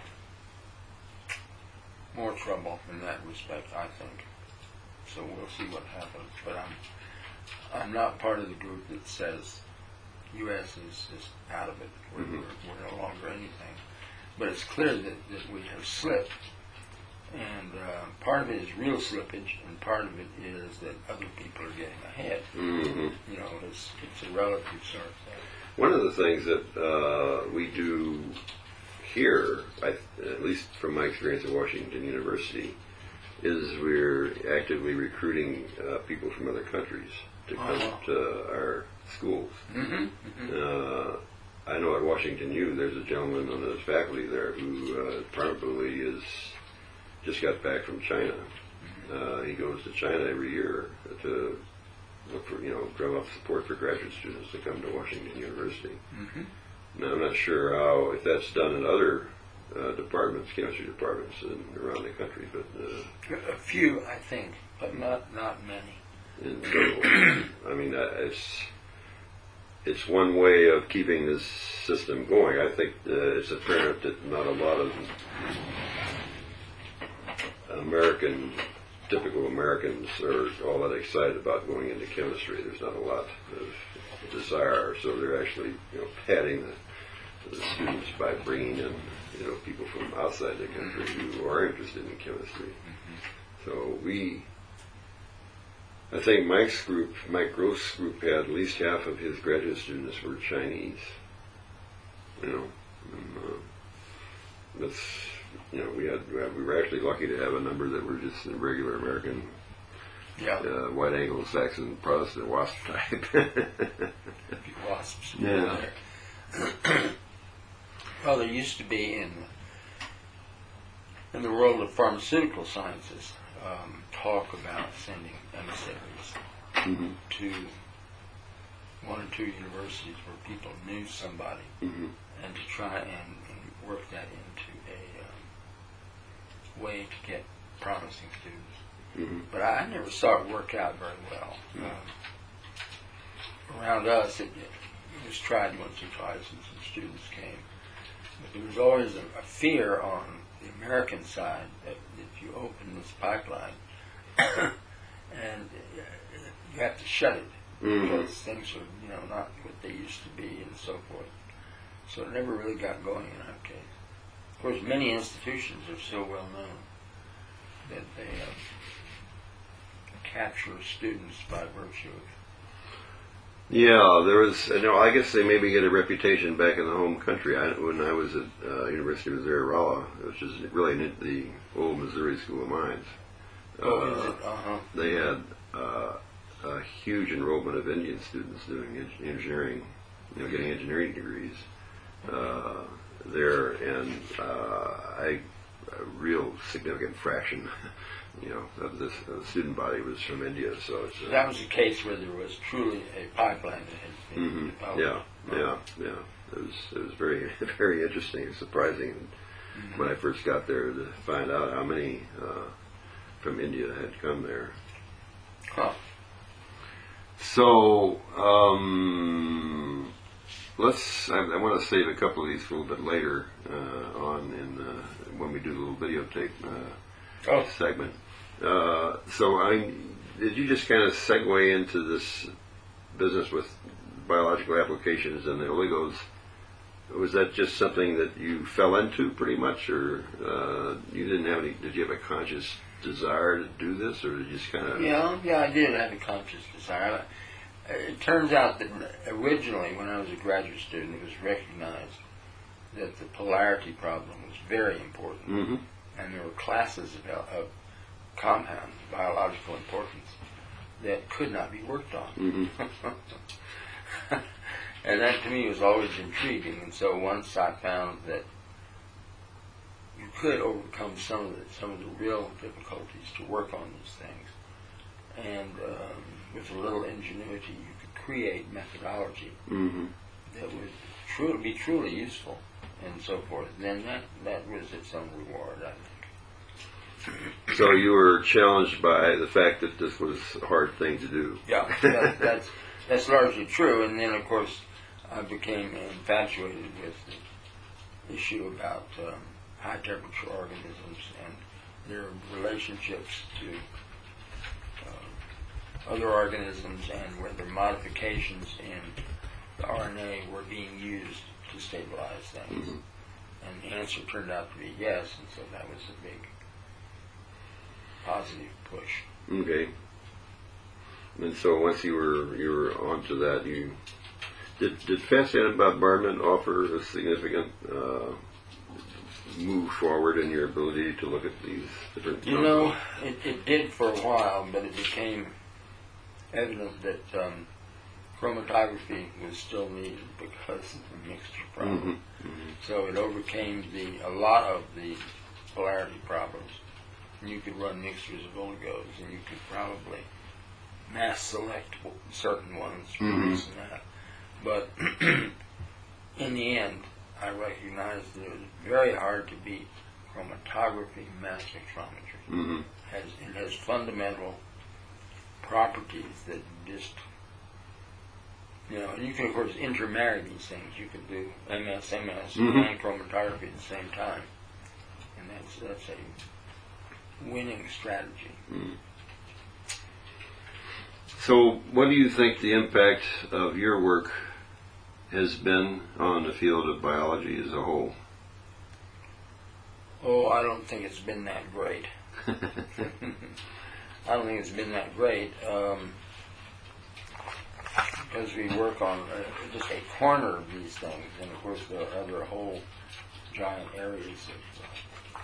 more trouble in that respect, I think. So we'll see what happens. But I'm not part of the group that says U.S. is just out of it. We're no longer anything. But it's clear that we have slipped. And part of it is real slippage, and part of it is that other people are getting ahead. Mm-hmm. It's a relative sort of thing. One of the things that we do here, at least from my experience at Washington University, is we're actively recruiting people from other countries to come to our schools. Mm-hmm. Mm-hmm. I know at Washington U, there's a gentleman on the faculty there who probably just got back from China. He goes to China every year to look for, drum up support for graduate students to come to Washington University. Mm-hmm. Now, I'm not sure if that's done in other departments, chemistry departments around the country, but A few, I think, but not many. and so, I mean, it's one way of keeping this system going. I think it's apparent that not a lot of typical Americans are all that excited about going into chemistry. There's not a lot of desire, so they're actually padding the students by bringing in people from outside the country who are interested in chemistry. So I think Mike Gross' group had at least half of his graduate students were Chinese. That's we were actually lucky to have a number that were just regular American, white Anglo-Saxon Protestant WASP type. Wasps. Yeah. Well, there used to be in the world of pharmaceutical sciences talk about sending emissaries to one or two universities where people knew somebody, and to try and work that into a way to get promising students. But I never saw it work out very well. Around us, it was tried once or twice, and some students came. But there was always a fear on the American side that if you open this pipeline, and you have to shut it because things are not what they used to be, and so forth. So it never really got going in our case. Of course, many institutions are so well known that they capture students by virtue of. Yeah, there was. I guess they maybe get a reputation back in the home country. When I was at University of Missouri-Rolla, which is really the old Missouri School of Mines, Is it? they had a huge enrollment of Indian students doing engineering, getting engineering degrees there, and a real significant fraction, of this student body was from India. So it's, that was a case where there was truly a pipeline that had been developed. Yeah. It was very, very interesting and surprising when I first got there to find out how many from India had come there. Huh. So I want to save a couple of these for a little bit later. on when we do the little videotape Oh. segment. So did you just kind of segue into this business with biological applications and the oligos? Was that just something that you fell into pretty much, or you didn't have any? Did you have a conscious desire to do this, or did you just kind of? Yeah, I did have a conscious desire. It turns out that originally, when I was a graduate student, it was recognized that the polarity problem was very important, Mm-hmm. and there were classes of compounds, biological importance, that could not be worked on. Mm-hmm. And that to me was always intriguing. And so once I found that you could overcome some of the real difficulties to work on these things, and with a little ingenuity, you could create methodology Mm-hmm. that would be truly useful, and so forth. Then that was its own reward, I think. So you were challenged by the fact that this was a hard thing to do. Yeah, that's largely true. And then, of course, I became infatuated with the issue about high temperature organisms and their relationships to other organisms, and whether modifications in the RNA were being used to stabilize things. Mhm. And the answer turned out to be yes, and so that was a big positive push. Okay. And so once you were onto that, you did Fascinated Bombardment offer a significant move forward in your ability to look at these different? You know, it did for a while, but it became evident that chromatography was still needed because of the mixture problem. Mm-hmm. Mm-hmm. So it overcame a lot of the polarity problems. And you could run mixtures of oligos, and you could probably mass select certain ones for Mhm. this and that. But in the end, I recognized that it was very hard to beat chromatography mass spectrometry. Mm-hmm. It has fundamental properties that just, and you can of course intermarry these things. You could do MS Mhm. and chromatography at the same time, and that's a winning strategy. Mm. So what do you think the impact of your work has been on the field of biology as a whole? Oh, I don't think it's been that great. I don't think it's been that great because we work on just a corner of these things, and of course there are other whole giant areas of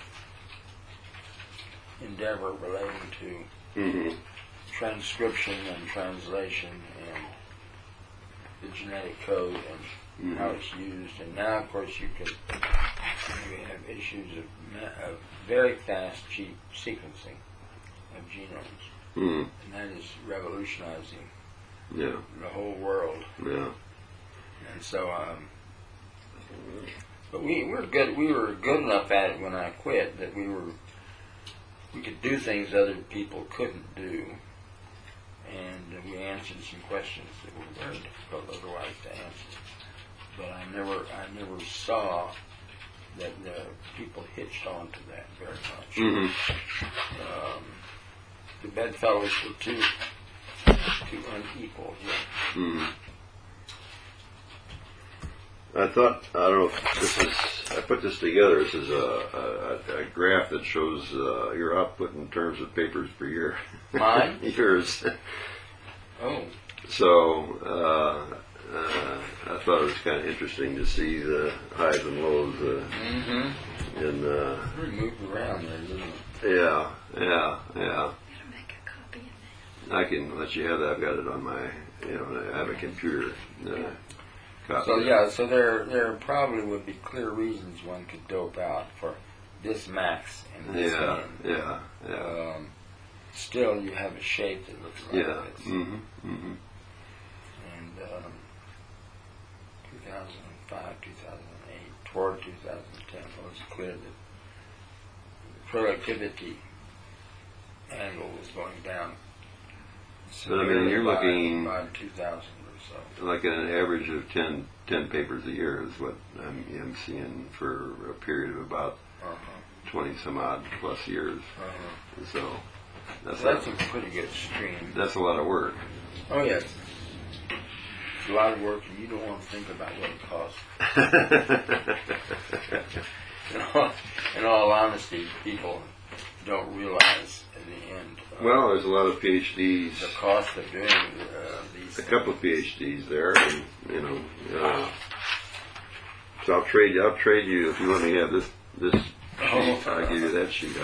endeavor relating to Mm-hmm. transcription and translation and the genetic code and how it's used. And now, of course, you have issues of very fast, cheap sequencing of genomes, Mm. and that is revolutionizing Yeah. the whole world. Yeah. And so, but we were good. We were good enough at it when I quit that we could do things other people couldn't do, and we answered some questions that were very difficult otherwise to answer. But I never saw that the people hitched on to that very much. Mm-hmm. The bedfellows were too unequal here. Mm. I don't know if this is, I put this together. This is a graph that shows your output in terms of papers per year. Mine? Yours. Oh. So I thought it was kind of interesting to see the highs and lows. And We moved around there, didn't we? yeah. Better make a copy of that. I can let you have that. I've got it on my, I have a computer copy. So there probably would be clear reasons one could dope out for this max and this min. Yeah. Still, you have a shape that looks like Yeah. this. Mm-hmm. Mm-hmm. And 2005, 2008, toward 2010, it was clear that the productivity angle was going down. But I mean, you're looking. by 2000 or So Like an average of 10 papers a year is what I'm seeing for a period of about 20 some odd plus years. So that's that's a pretty good stream. that's a lot of work. Oh yes, it's a lot of work, and you don't want to think about what it costs. In all honesty, people don't realize at the end Well, there's a lot of the PhDs, cost of doing these. a couple of PhDs there, and so I'll trade you if you want me to have this sheet. I'll give you that sheet.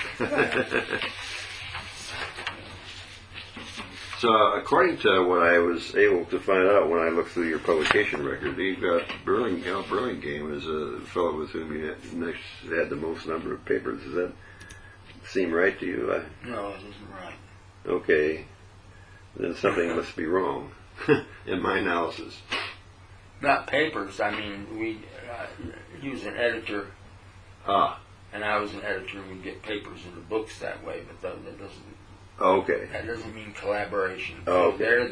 So, according to what I was able to find out when I looked through your publication record, you've got Al Burlingame as a fellow with whom you had the most number of papers. Does that seem right to you? No, it isn't right. Okay, then something must be wrong in my analysis. Not papers. I mean, he was an editor, and I was an editor, and we'd get papers in the books that way. But Okay. that doesn't mean collaboration. Okay. There,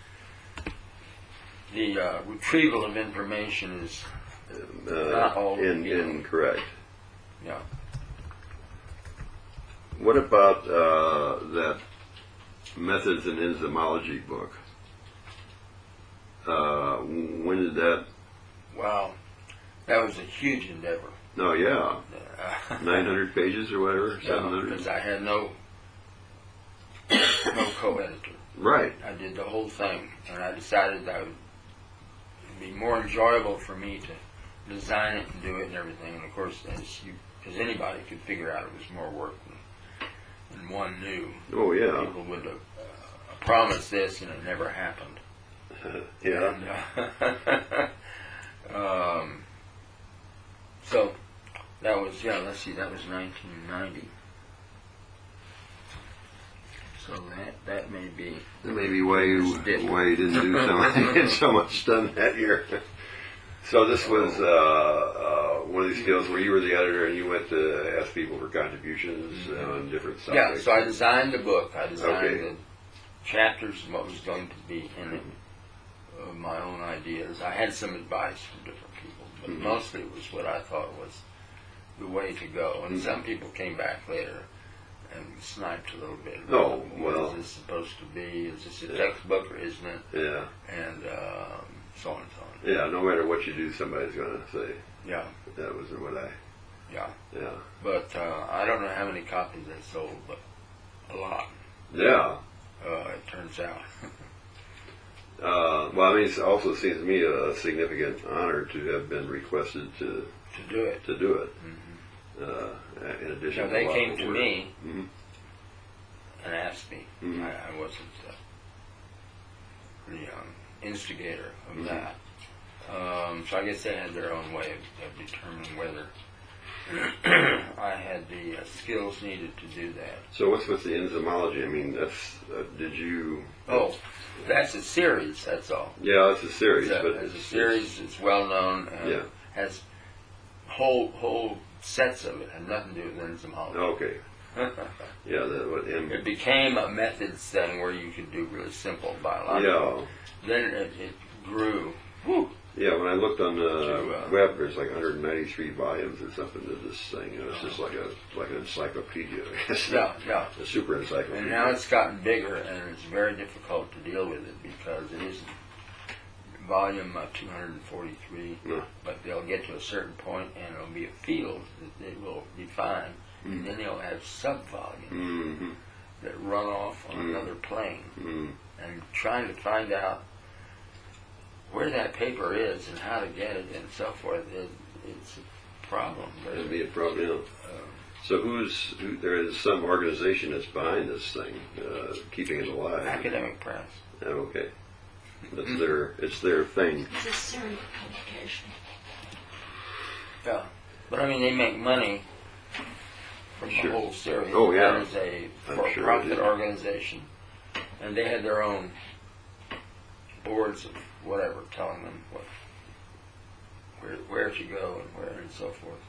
the retrieval of information is not all incorrect. Yeah. What about that Methods in Enzymology book? When did that? Wow, that was a huge endeavor. Oh yeah, 900 pages or whatever, 700. Because I had no co-editor. Right. I did the whole thing, and I decided that it would be more enjoyable for me to design it and do it and everything. And of course, as anybody could figure out, it was more work than one knew. Oh yeah. People would have promised this, and it never happened. Yeah. And, so that was let's see, that was 1990. So that may be. That may be why you didn't do so much done that year. So this was one of these deals where you were the editor and you went to ask people for contributions on different subjects. Yeah, so I designed the book. I designed the chapters and what was going to be in it, of my own ideas. I had some advice from different people, but mostly it was what I thought was the way to go. And some people came back later and sniped a little bit. Oh, what well. is this supposed to be? Is this a textbook or isn't it? Yeah. And so on and so on. Yeah, no matter what you do, somebody's going to say, Yeah, that wasn't what I... yeah. Yeah. But I don't know how many copies they sold, but a lot. Yeah. It turns out. Well, I mean, it also seems to me a significant honor to have been requested to do it. do it. In addition, Now, they to a lot came of to work. me Mhm. and asked me. Mhm. I wasn't the instigator of that. So I guess they had their own way of determining whether I had the skills needed to do that. So what's with the enzymology? I mean, that's did you? Oh, that's a series. That's all. Yeah, it's a series, but As a series, it's well known and Yeah. has whole sets of it. Had nothing to do with enzymology. Okay. Yeah, that what It became a methods thing where you could do really simple biological. Yeah. Then it grew. Whew. Yeah, when I looked on the To, web, there's like 193 volumes or something to this thing. It's just like an encyclopedia, I guess. Yeah. A super encyclopedia. And now it's gotten bigger, and it's very difficult to deal with it because it isn't volume 243, No. but they'll get to a certain point, and it'll be a field that they will define, and then they'll have sub-volumes Mm-hmm. that run off on another plane. Mm-hmm. And trying to find out where that paper is and how to get it and so forth, it's a problem. That'd be a problem. Yeah. So there is some organization that's behind this thing, keeping it alive. Academic press. Okay. It's their thing. It's a serial publication. Yeah. But I mean, they make money from Sure. the whole series. Oh, yeah. That is a I'm sure for-profit they do. organization. And they had their own boards of whatever, telling them where to go and where and so forth.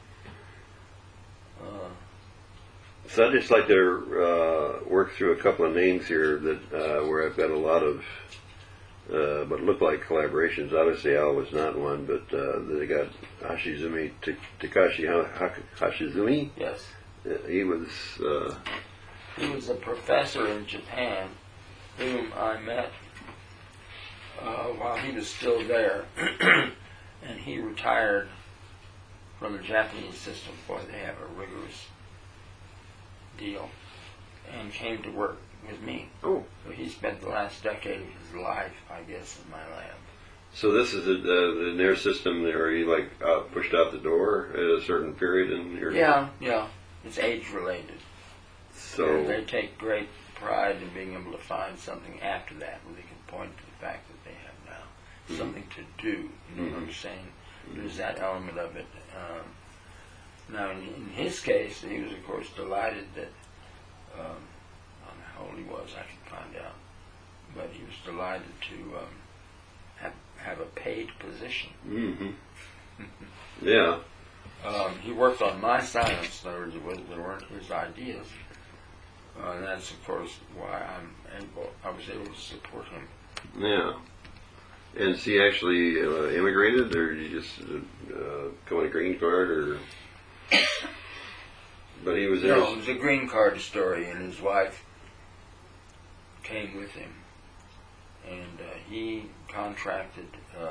So I'd just like to work through a couple of names here that where I've got a lot of but looked like collaborations. Obviously, Al was not one, but they got Hashizumi Takashi Hashizumi. Yes. He was. He was a professor in Japan whom I met while he was still there, and he retired from the Japanese system. Boy, they have a rigorous deal, and came to work with me. Oh. So he spent the last decade of his life, I guess, in my lab. So this is the Nair system where you like pushed out the door at a certain period in your. Yeah. It's age related. So They take great pride in being able to find something after that where they can point to the fact that they have now something to do. You know what I'm saying? There's that element of it. Now, in his case, he was, of course, delighted that, I don't know how old he was, I can find out, but he was delighted to have a paid position. Yeah. He worked on my science, in other words, they weren't his ideas. And that's, of course, why I was able to support him. Yeah. And is he actually immigrated, or did you just come on a green card, or? But he was there. No, it was a green card story, and his wife came with him. And he contracted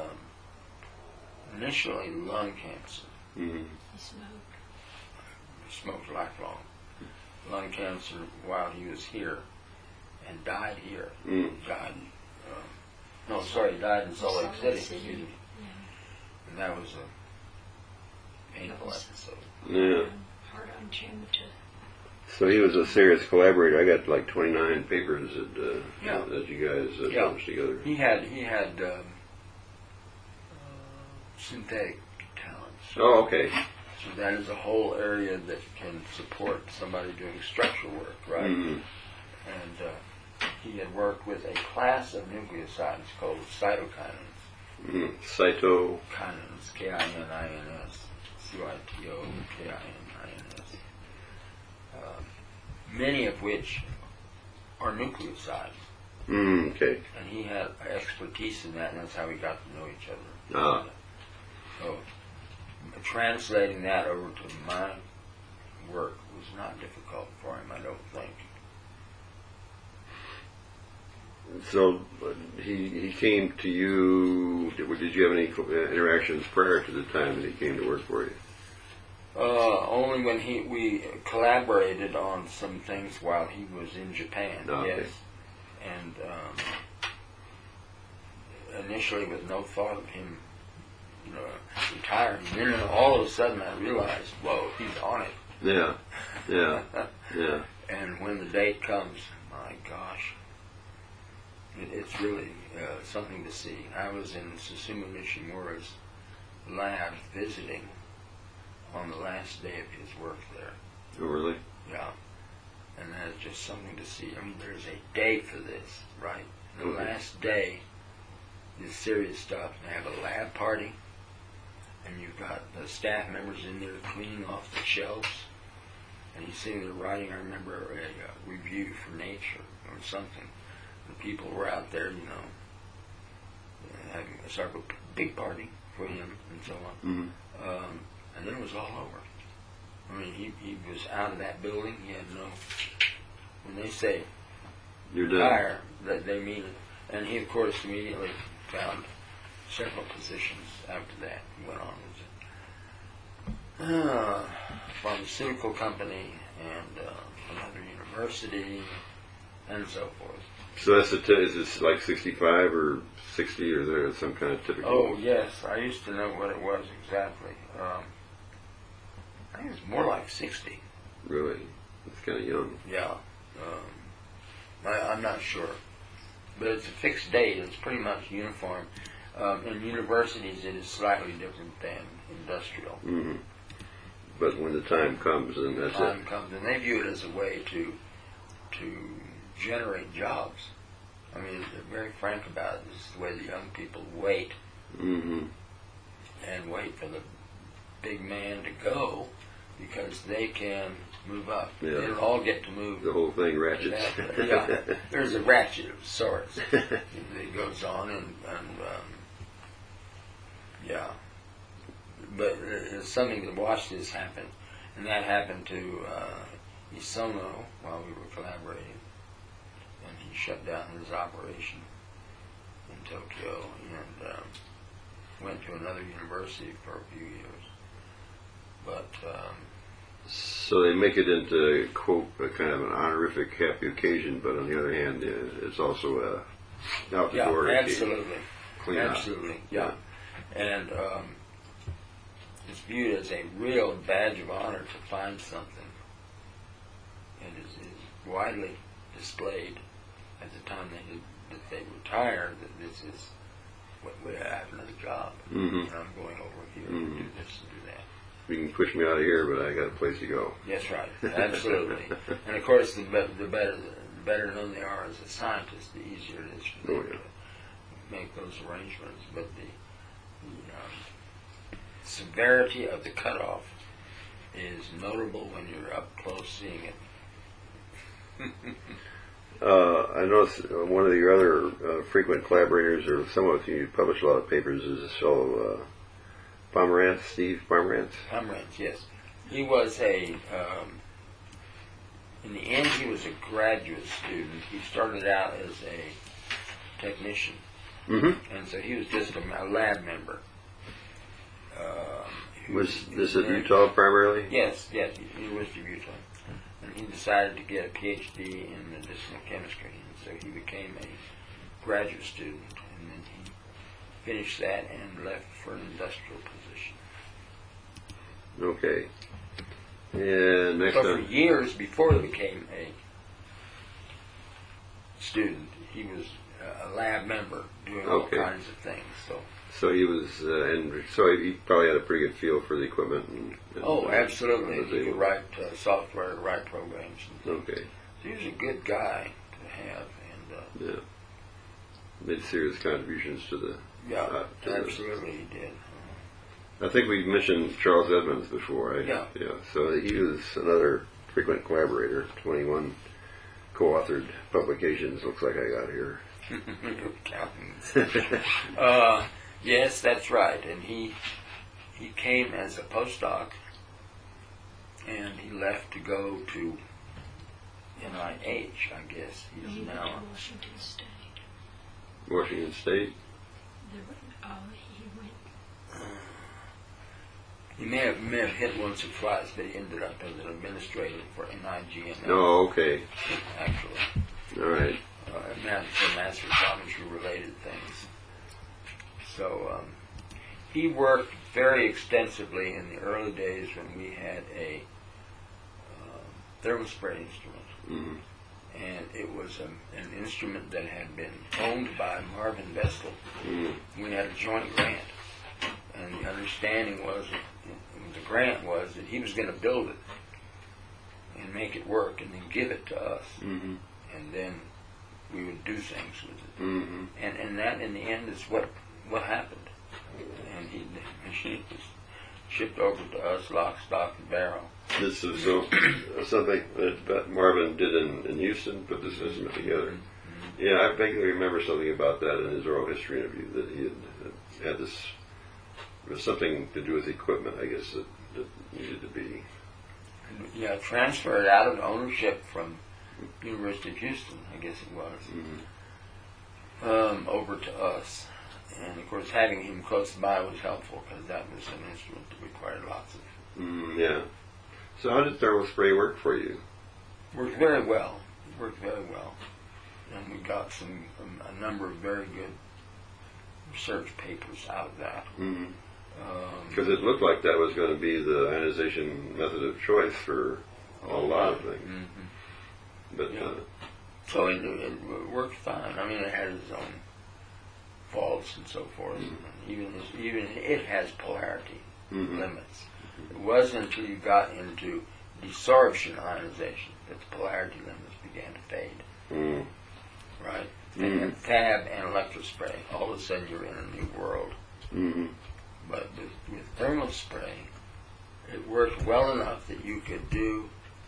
initially lung cancer. He smoked. He smoked lifelong. Lung cancer while he was here, and died here. Died. He died in Salt Lake City. Excuse me. And that was a painful episode. Yeah. Hard on Jim to. So he was a serious collaborator. I got like 29 papers that you guys published together. He had synthetic talents. Oh, okay. So that is a whole area that can support somebody doing structural work, right? And he had worked with a class of nucleosides called cytokinins. Cytokinins. K-I-N-I-N-S. C-Y-T-O-K-I-N-I-N-S. Many of which are nucleosides. Okay. And he had expertise in that, and that's how we got to know each other. Ah. So translating that over to my work was not difficult for him, I don't think. So he came to you. Did you have any interactions prior to the time that he came to work for you? Only when we collaborated on some things while he was in Japan. Oh, okay. Yes, and initially with no thought of him, retiring. And then all of a sudden I realized, whoa, he's on it. Yeah. And when the date comes, my gosh, it's really something to see. I was in Susumu Nishimura's lab visiting on the last day of his work there. Oh, really? Yeah. And that's just something to see. I mean, there's a date for this, right? The last day is serious stuff. They have a lab party, and you've got the staff members in there cleaning off the shelves, and he's sitting there writing, I remember, a review for Nature or something. The people were out there, having a sort of a big party for him and so on. And then it was all over. I mean, he was out of that building. He had no. When they say You're done. retire, that they mean it. And he, of course, immediately found several positions after that. He went on with a pharmaceutical company and another university and so forth. So that's is this like 65 or 60, or there some kind of typical? Oh yes, I used to know what it was exactly. I think it was more like 60. Really? It's kind of young. Yeah. I'm not sure. But it's a fixed date. It's pretty much uniform. In universities, it is slightly different than industrial. But when the time comes, then that's Time comes, and they view it as a way to generate jobs. I mean, they're very frank about it. This is the way the young people wait, and wait for the big man to go, because they can move up. Yeah. They don't all get to move. The whole thing ratchets. Yeah, there's a ratchet of sorts that goes on, and yeah. But it's something to watch this happen, and that happened to Isono while we were collaborating, and he shut down his operation in Tokyo and went to another university for a few years. But So they make it into, quote, a kind of an honorific happy occasion, but on the other hand, it's also a out the yeah, door absolutely, clean up. absolutely, yeah. And it's viewed as a real badge of honor to find something. It is widely displayed at the time that they retire that this is what we have another job. Mm-hmm. And I'm going over here to do this and do that. You can push me out of here, but I got a place to go. That's right, absolutely. And of course, the better known they are as a scientist, the easier it is for them to make those arrangements. But the severity of the cutoff is notable when you're up close seeing it. I noticed one of your other frequent collaborators, or some of you publish a lot of papers, is this fellow Pomerantz, Steve Pomerantz. Pomerantz, yes. He was in the end, he was a graduate student. He started out as a technician, and so he was just a lab member. Was this at Utah primarily? Yes, University of Utah. And he decided to get a PhD in medicinal chemistry, and so he became a graduate student, and then he finished that and left for an industrial position. Okay. And next So for time. years before he became a student, he was a lab member doing all kinds of things. So he was, and so he probably had a pretty good feel for the equipment. And Absolutely. He could write software, write programs. Okay. So he was a good guy to have, and Yeah. Made serious contributions to the. absolutely he did. I think we mentioned Charles Edmonds before, right? Yeah. Yeah. So he was another frequent collaborator. 21 co-authored publications. Looks like I got here. Counting. Yes, that's right. And he came as a postdoc, and he left to go to NIH, I guess. He's He went now. to Washington State. Washington State. He went. He may have hit once or twice, but he ended up as an administrator for NIGMS. Oh, okay. Actually. All right. Master geometry related things. So he worked very extensively in the early days when we had a thermospray instrument. Mm-hmm. And it was an instrument that had been owned by Marvin Vestal. Mm-hmm. We had a joint grant. And the understanding was, the grant was that he was going to build it and make it work and then give it to us. Mm-hmm. And then we would do things with it. Mm-hmm. And that, in the end, is what happened. And the machine was shipped over to us, lock, stock, and barrel. This is something that Marvin did in Houston, put this instrument together. Mm-hmm. Yeah, I vaguely remember something about that in his oral history interview, that he had this, it was something to do with equipment, I guess, that needed to be. Yeah, transferred out of ownership from University of Houston, I guess it was, over to us. And of course, having him close by was helpful because that was an instrument that required lots of. Yeah. So how did thermal spray work for you? Worked very well. And we got a number of very good research papers out of that. Because it looked like that was going to be the ionization method of choice for a lot of things. Mm-hmm. But so it worked fine. I mean, it had its own faults and so forth. And even it has polarity limits. It wasn't until you got into desorption ionization that the polarity limits began to fade. Right? And fab and electrospray, all of a sudden you're in a new world. But with thermal spray, it worked well enough that you could do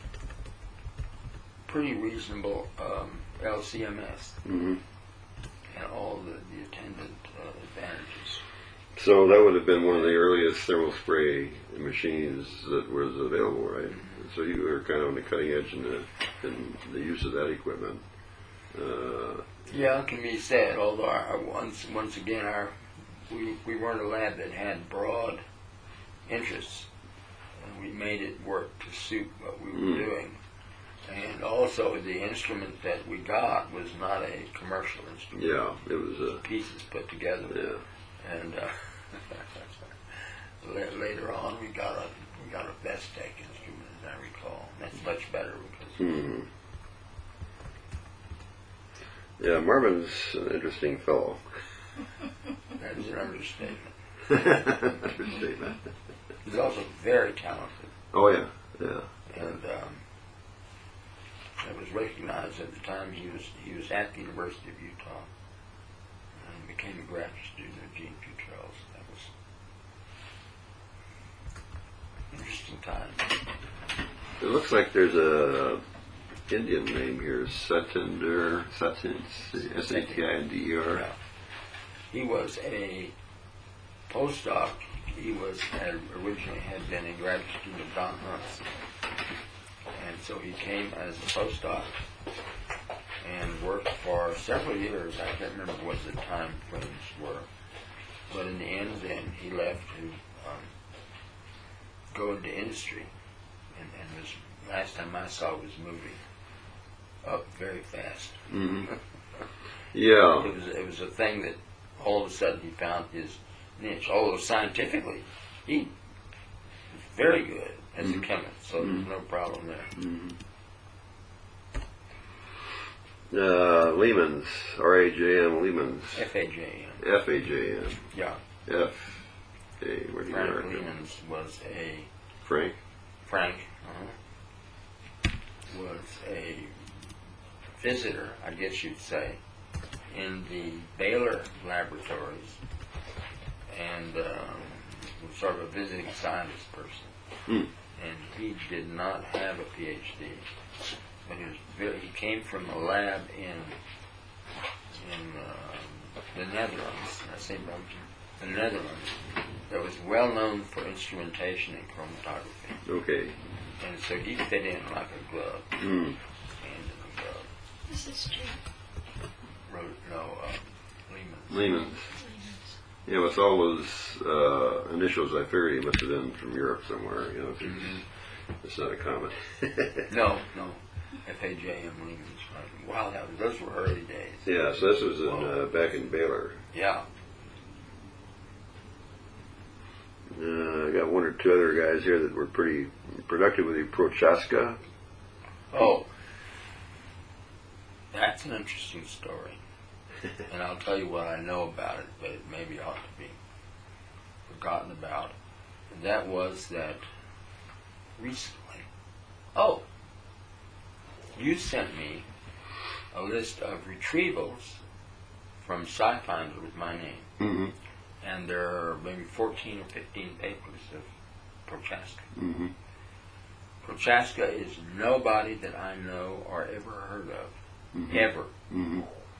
pretty reasonable LCMS Mm-hmm. and all the attendant advantages. So that would have been one of the earliest thermal spray machines that was available, right? So you were kind of on the cutting edge in the use of that equipment. Yeah, it can be said. Although once again, we weren't a lab that had broad interests, and we made it work to suit what we were doing. And also, the instrument that we got was not a commercial instrument. Yeah, it was Pieces put together. yeah. And later on, we got a Bestech instrument, as I recall. That's much better because Hmm. Yeah, Marvin's an interesting fellow. that is an understatement. Understatement. He's also very talented, Oh yeah, yeah. and it was recognized at the time he was at the University of Utah and became a graduate student of Gene Futrell's. That was an interesting time. It looks like there's a Indian name here, Satinder, S-A-T-I-N-D-E-R. Yeah. He was a postdoc. He originally had been a graduate student of Don Hunt's. And so he came as a postdoc and worked for several years. I can't remember what the time frames were. But in the end, then, he left to go into industry. And was, last time I saw, was moving up very fast. Mm-hmm. Yeah. It was a thing that all of a sudden he found his niche. Although scientifically, he was very good as a chemist, so there's no problem there. Mm-hmm. Lehman's, R-A-J-M, Lehman's. F-A-J-M. F-A-J-M. Yeah. F-A, where do you Frank mark it? Lehman's was Frank? Frank was a visitor, I guess you'd say, in the Baylor laboratories, and was sort of a visiting scientist person. And he did not have a PhD, but he came from a lab in the Netherlands. I say Belgium, the Netherlands, that was well known for instrumentation and chromatography. Okay. And so he fit in like a glove, hand in a glove. This is true. Lehman's. Lehman's. Yeah, with all those initials, I figured he must have been from Europe somewhere, you know, 'cause it's not a common. No. F-A-J-M Lehman's. Right. Wow, those were early days. Yeah, so this was back in Baylor. Yeah. I got one or two other guys here that were pretty productive with the Prochaska. Oh, that's an interesting story. And I'll tell you what I know about it, but it maybe ought to be forgotten about. And that was that recently. Oh, you sent me a list of retrievals from SciFinder with my name. Mm-hmm. And there are maybe 14 or 15 papers of Prochaska. Mm-hmm. Prochaska is nobody that I know or ever heard of. Ever. Mm-hmm.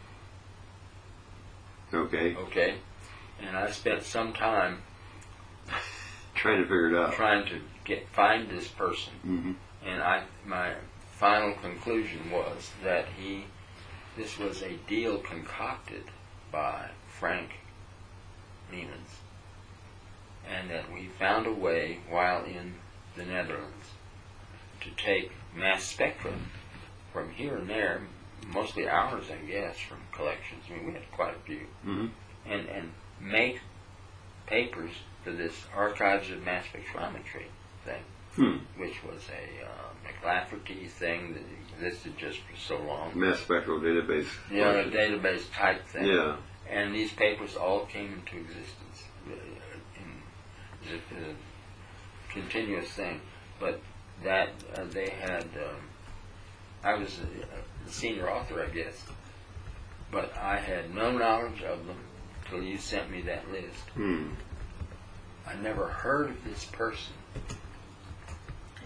Okay. Okay? And I spent some time Trying to figure it out. trying to find this person. Mm-hmm. And my final conclusion was that this was a deal concocted by Frank Lehman's, and that we found a way while in the Netherlands to take mass spectra from here and there, mostly ours, I guess, from collections. I mean, we had quite a few, and make papers for this Archives of Mass Spectrometry thing, which was a McLafferty thing that existed just for so long. Mass spectral database. Yeah, a database type thing. Yeah. And these papers all came into existence in a continuous thing. But that they had, I was the senior author, I guess, but I had no knowledge of them till you sent me that list. I never heard of this person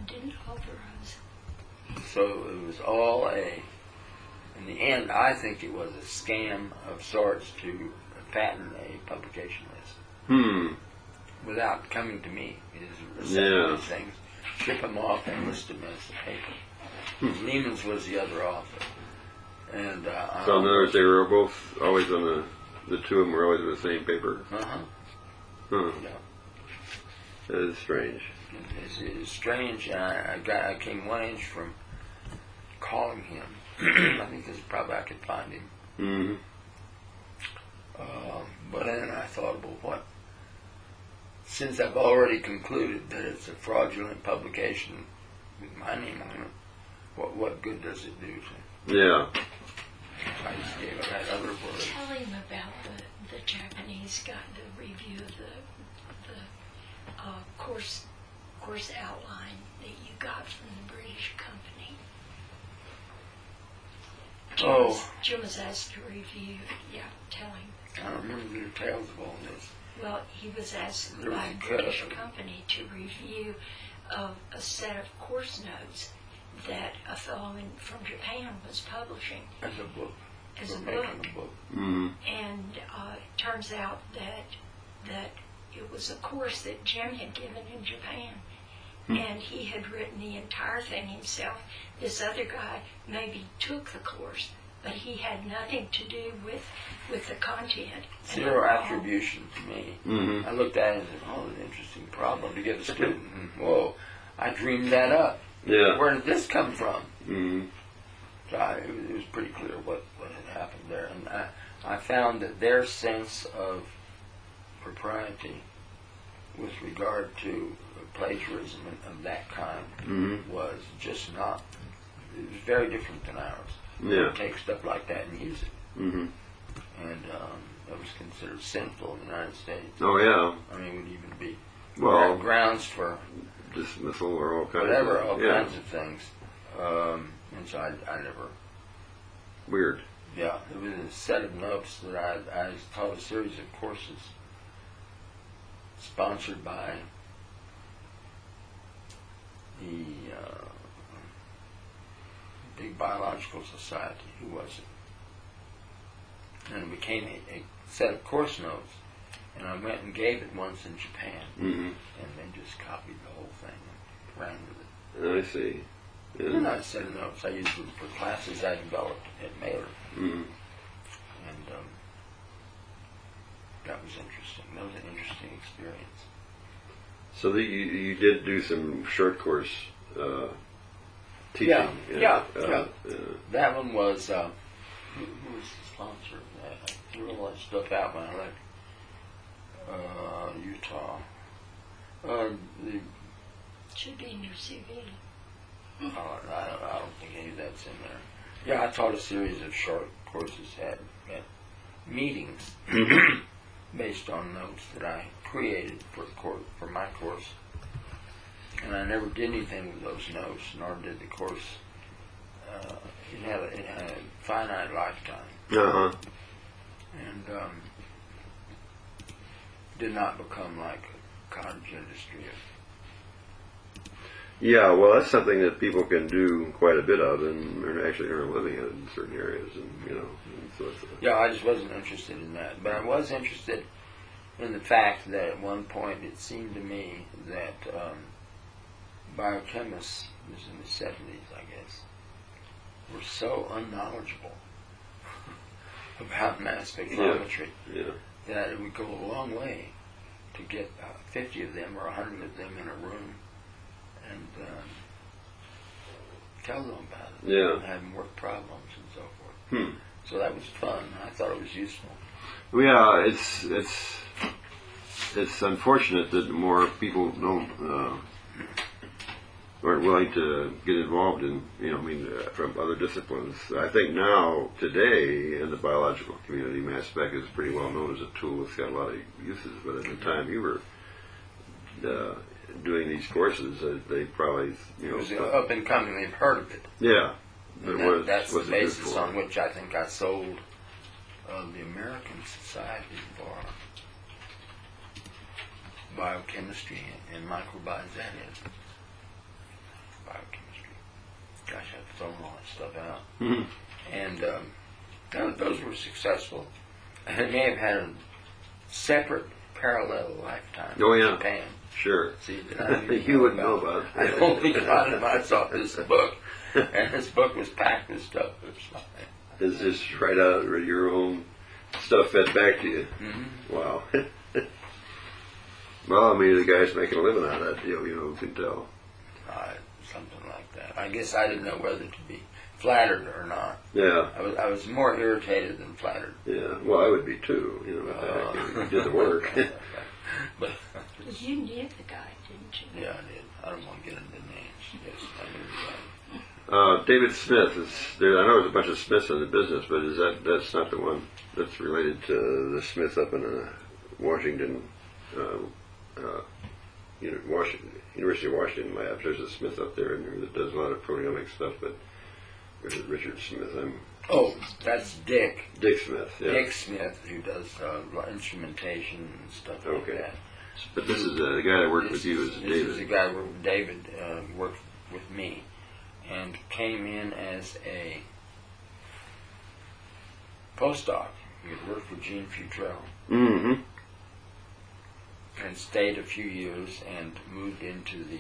didn't authorize. So it was all in the end, I think it was a scam of sorts to patent a publication list without coming to me. It is these things, ship them off and list them as a paper. Lehman's was the other author. And So in other words, they were both always on the two of them were always on the same paper. Uh-huh. Huh. Yeah. That is strange. It's strange. I came 1 inch from calling him. I think this is probably I could find him. Mm-hmm. But then I thought, well, what? Since I've already concluded that it's a fraudulent publication with my name on it, what good does it do to? Yeah. I just gave it that other word. Tell him about the Japanese guy, the review of the course outline that you got from the British company. Jim was asked to review. Yeah, tell him. I don't remember the details of all this. Well, he was asked There was by a a cut British of it. company to review a set of course notes that a fellow from Japan was publishing As a book. as a For book. making a book. Mm-hmm. And it turns out that it was a course that Jim had given in Japan. And he had written the entire thing himself. This other guy maybe took the course, but he had nothing to do with the content. Zero attribution to me. Mm-hmm. I looked at it and said, oh, an interesting problem to give a student. And, whoa, I dreamed that up. Yeah. Where did this come from? Mm-hmm. So it was pretty clear what had happened there. And I found that their sense of propriety with regard to plagiarism of that kind was just not, it was very different than ours. Yeah. They take stuff like that and use it. Mm-hmm. And that was considered sinful in the United States. Oh yeah. I mean, it would even be Well, grounds for dismissal or all kinds whatever, of all yeah. kinds of things. And so I never, Weird. yeah, it was a set of notes that I taught a series of courses sponsored by the big biological society. Who was it? And it became a set of course notes. And I went and gave it once in Japan. Mm-hmm. And then just copied the whole thing and ran with it. I see. And Yeah. I set of notes. I used them for classes I developed at Mailer. Mm-hmm. And that was interesting. That was an interesting experience. So you did do some short course teaching. Yeah. That one was, who was the sponsor of that? I threw all that stuff out when I left Utah. Should be in your CV. I don't think any of that's in there. Yeah, I taught a series of short courses at meetings based on notes that I created for my course. And I never did anything with those notes, nor did the course. It had a finite lifetime. Uh-huh. And did not become like a cottage industry. Yeah, well, that's something that people can do quite a bit of, and actually earn a living at in certain areas, and so it's Yeah, I just wasn't interested in that. But I was interested in the fact that at one point it seemed to me that biochemists, this was in the 70s, I guess, were so unknowledgeable about mass spectrometry yeah. that it would go a long way to get 50 of them or 100 of them in a room and tell them about it. Yeah. And have them work problems and so forth. So that was fun. I thought it was useful. Well, yeah, it's unfortunate that more people aren't willing to get involved in, from other disciplines. I think now, today, in the biological community, mass spec is pretty well known as a tool. It's got a lot of uses, but at the time you were doing these courses, they probably, It was up and coming. They've heard of it. yeah. And that's the what's it good basis for? on which I think I sold the American Society for Biochemistry and Microbiology. That is. gosh, I've thrown all that stuff out. Mhm. And those were successful. They may have had a separate parallel lifetime Oh, in yeah. Japan. Sure. See, that I didn't You wouldn't know about it. I only got it when I saw this book. And this book was packed with stuff. It was like, It's just right out of your own stuff fed back to you. mm-hmm. Wow. Well, I mean, the guy's making a living out of that deal, you can tell. Something like that. I guess I didn't know whether to be flattered or not. Yeah, I was more irritated than flattered. yeah. Well, I would be too, you did the work. But You knew the guy, didn't you? yeah, I did. I don't want to get into names. Yes, I knew the guy. David Smith is there. I know there's a bunch of Smiths in the business, but that's not the one that's related to the Smith up in Washington, University of Washington labs. There's a Smith up there that does a lot of proteomic stuff, but there's a Richard Smith. Oh, that's Dick. Dick Smith. Yeah. Dick Smith, who does instrumentation and stuff like Okay. that. But this is the guy that worked with you is This David. is the guy where David worked with me and came in as a postdoc. He had worked for Gene Futrell Mm-hmm. and stayed a few years and moved into the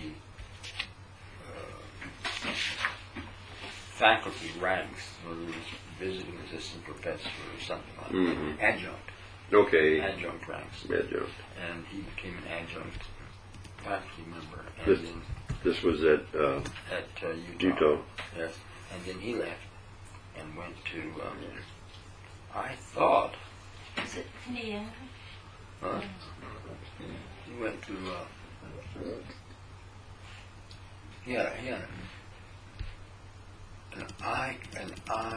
faculty ranks, whether he was visiting assistant professor or something like Mhm. that. Adjunct. Okay. Adjunct ranks. Adjunct. And he became an adjunct faculty member. And This- then This was at at Utah. Yes. And then he left and went to, I thought, Was it Indiana? huh? He went to, an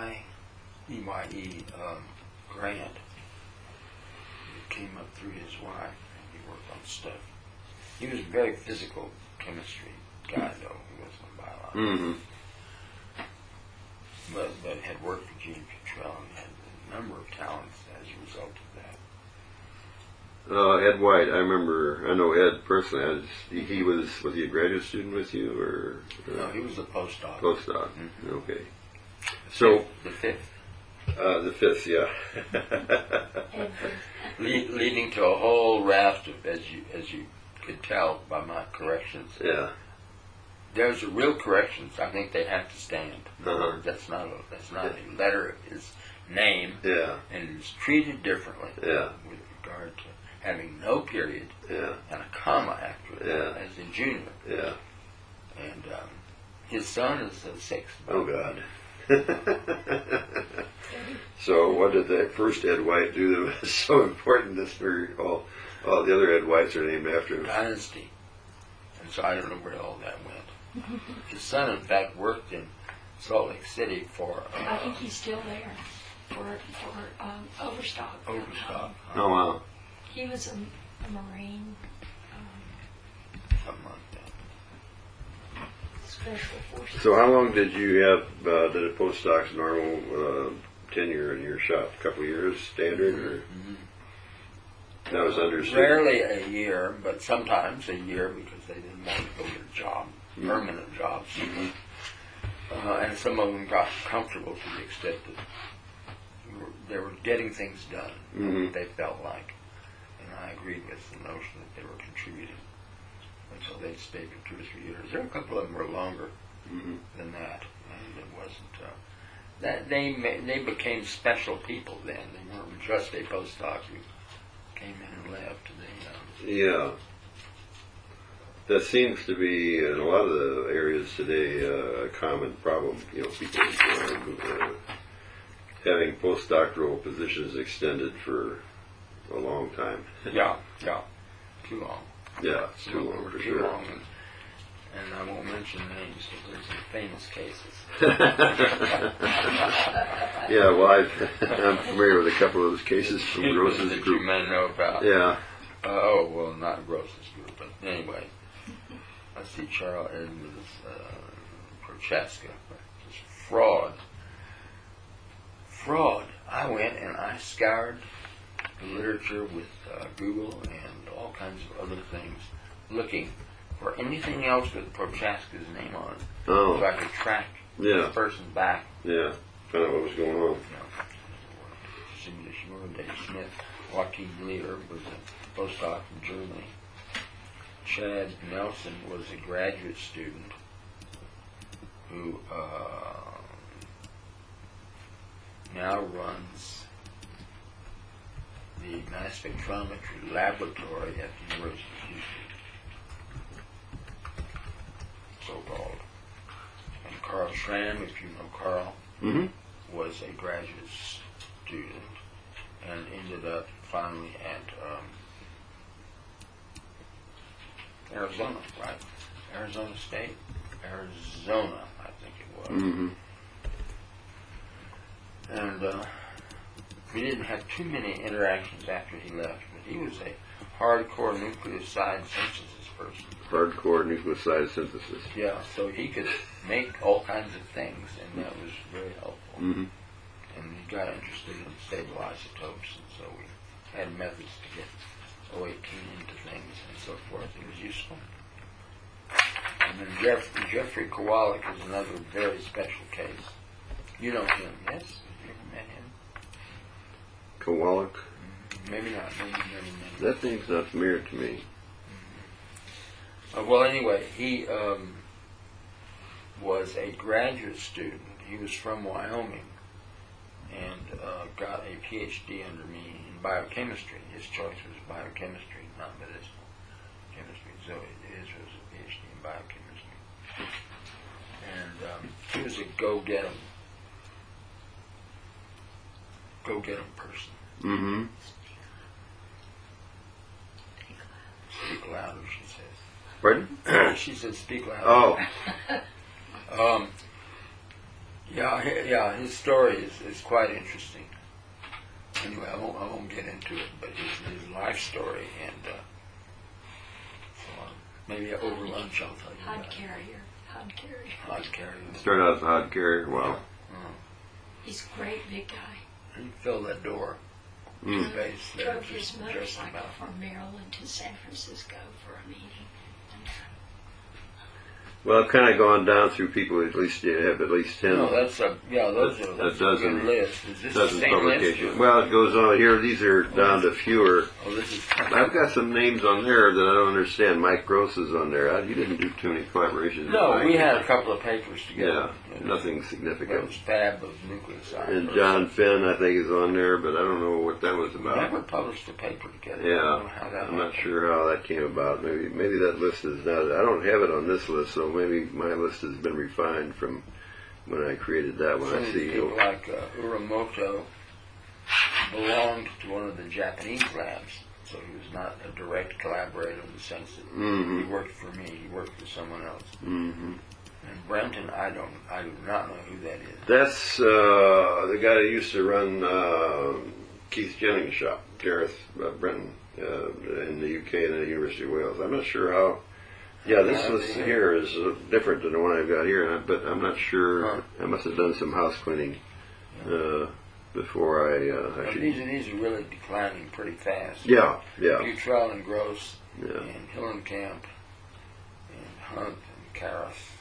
IEYE grant. It came up through his wife, and he worked on stuff. He was a very physical chemistry guy, though. He wasn't a biologist. Mm-hmm. But had worked for Gene Futrell and had a number of talents as a result of that. Ed White, I know Ed personally. He was he a graduate student with you or No, he was a postdoc. postdoc? Mhm. Okay. So The fifth. the fifth, yeah. Leading to a whole raft of, as you could tell by my corrections. Yeah. There's a real corrections. I think they have to stand. In other Uh-huh. words, that's not a letter of his name, Yeah. and it's treated differently Yeah. with regard to having no period Yeah. and a comma after it, Yeah. as in junior. Yeah. And his son is the sixth. Oh God. So what did that first Ed White do that was so important that for all the other Ed Whites are named after him? Dynasty. And so I don't know where all that went. His son, in fact, worked in Salt Lake City for I think he's still there for Overstock. Overstock. Oh wow. He was a Marine Something like that. special forces. So how long did you have did a postdoc's normal tenure in your shop? A couple of years standard, or that was understood? Rarely a year, but sometimes a year because they didn't want to go get a job, permanent jobs. And some of them got comfortable to the extent that they were getting things done, Mhm. they felt like. And I agreed with the notion that they were contributing. And so they stayed for 2 or 3 years. There were a couple of them were longer than that, and it wasn't. That they became special people then. They weren't just a postdoc who came in and left. Yeah. That seems to be in a lot of the areas today a common problem. People having postdoctoral positions extended for a long time. Yeah, too long. Yeah, it's too long for Too sure. long, and I won't mention names, but there's some famous cases. Yeah, well, I'm familiar with a couple of those cases from Gross's that you group. may know about. Yeah. Well, not Gross's group, but anyway. I see Charles Edmonds, Prochaska. Just fraud. I went and I scoured the literature with Google and all kinds of other things, looking for anything else with Prochaska's name on it, so I Oh. could track Yeah. this person's back. Yeah. Find out what was going on. Cindy Schmurr, Dave Smith, Joaquin Lear was a postdoc from Germany. Chad Nelson was a graduate student who now runs the mass spectrometry laboratory at the University of Houston, so-called. And Carl Schramm, if you know Carl, Mm-hmm. was a graduate student and ended up finally at Arizona, right? Arizona State? Arizona, I think it was. Mm-hmm. And we didn't have too many interactions after he left, but he was a hardcore nucleoside synthesis person. Hardcore nucleoside synthesis. Yeah, so he could make all kinds of things, and that was very helpful. Mm-hmm. And he got interested in stable isotopes, and so we had methods to get O18 into things and so forth. It was useful. And then Jeffrey Kowalik is another very special case. You know him, yes? Have you ever met him? Kowalik. Maybe not. Maybe many. That name's not familiar to me. Well, anyway, he was a graduate student. He was from Wyoming and got a PhD under me in biochemistry. His choice was biochemistry, not medicinal chemistry. So his was a PhD in biochemistry. And he was a go-get 'em person. Mm-hmm. Speak louder, she says. Pardon? She said, speak louder. Oh. Yeah, his story is quite interesting. Anyway, I won't get into it, but his life story, and so maybe over lunch I'll tell you Hod about it. carrier. Hod carrier. Started out as a hod carrier. Wow. He's a great big guy. He filled that door. Mm. His base there, Drove his just motorcycle about. from Maryland to San Francisco for a meeting. Well, I've kind of gone down through people. At least you have at least 10. No, that's a a dozen- good list. Is this the dozen same publications. list? Well, it goes on here. These are down to fewer. Oh, this is. I've got some names on there that I don't understand. Mike Gross is on there. You didn't do too many collaborations. with No, Mike. we had a couple of papers together. Yeah, nothing That significant. was Fab of nucleoside. And John Finn, I think, is on there, but I don't know what that was We about. never published a paper together. I Yeah, don't know how that I'm not happened. sure how that came about. Maybe that list is not. I don't have it on this list, so maybe my list has been refined from when I created that one. Some I of see. these people like Uramoto belonged to one of the Japanese labs, so he was not a direct collaborator in the sense that Mhm. he worked for me. He worked for someone else. Mm-hmm. And Brenton, I do not know who that is. That's the guy that used to run Keith Jennings' shop, Gareth Brenton, in the UK and the University of Wales. I'm not sure how. Yeah, this list here is different than the one I've got here, but I'm not sure. Huh. I must have done some house cleaning before I But actually. these are really declining pretty fast. Yeah, yeah, Butrell and Gross yeah. and Hillenkamp and Hunt and Karras,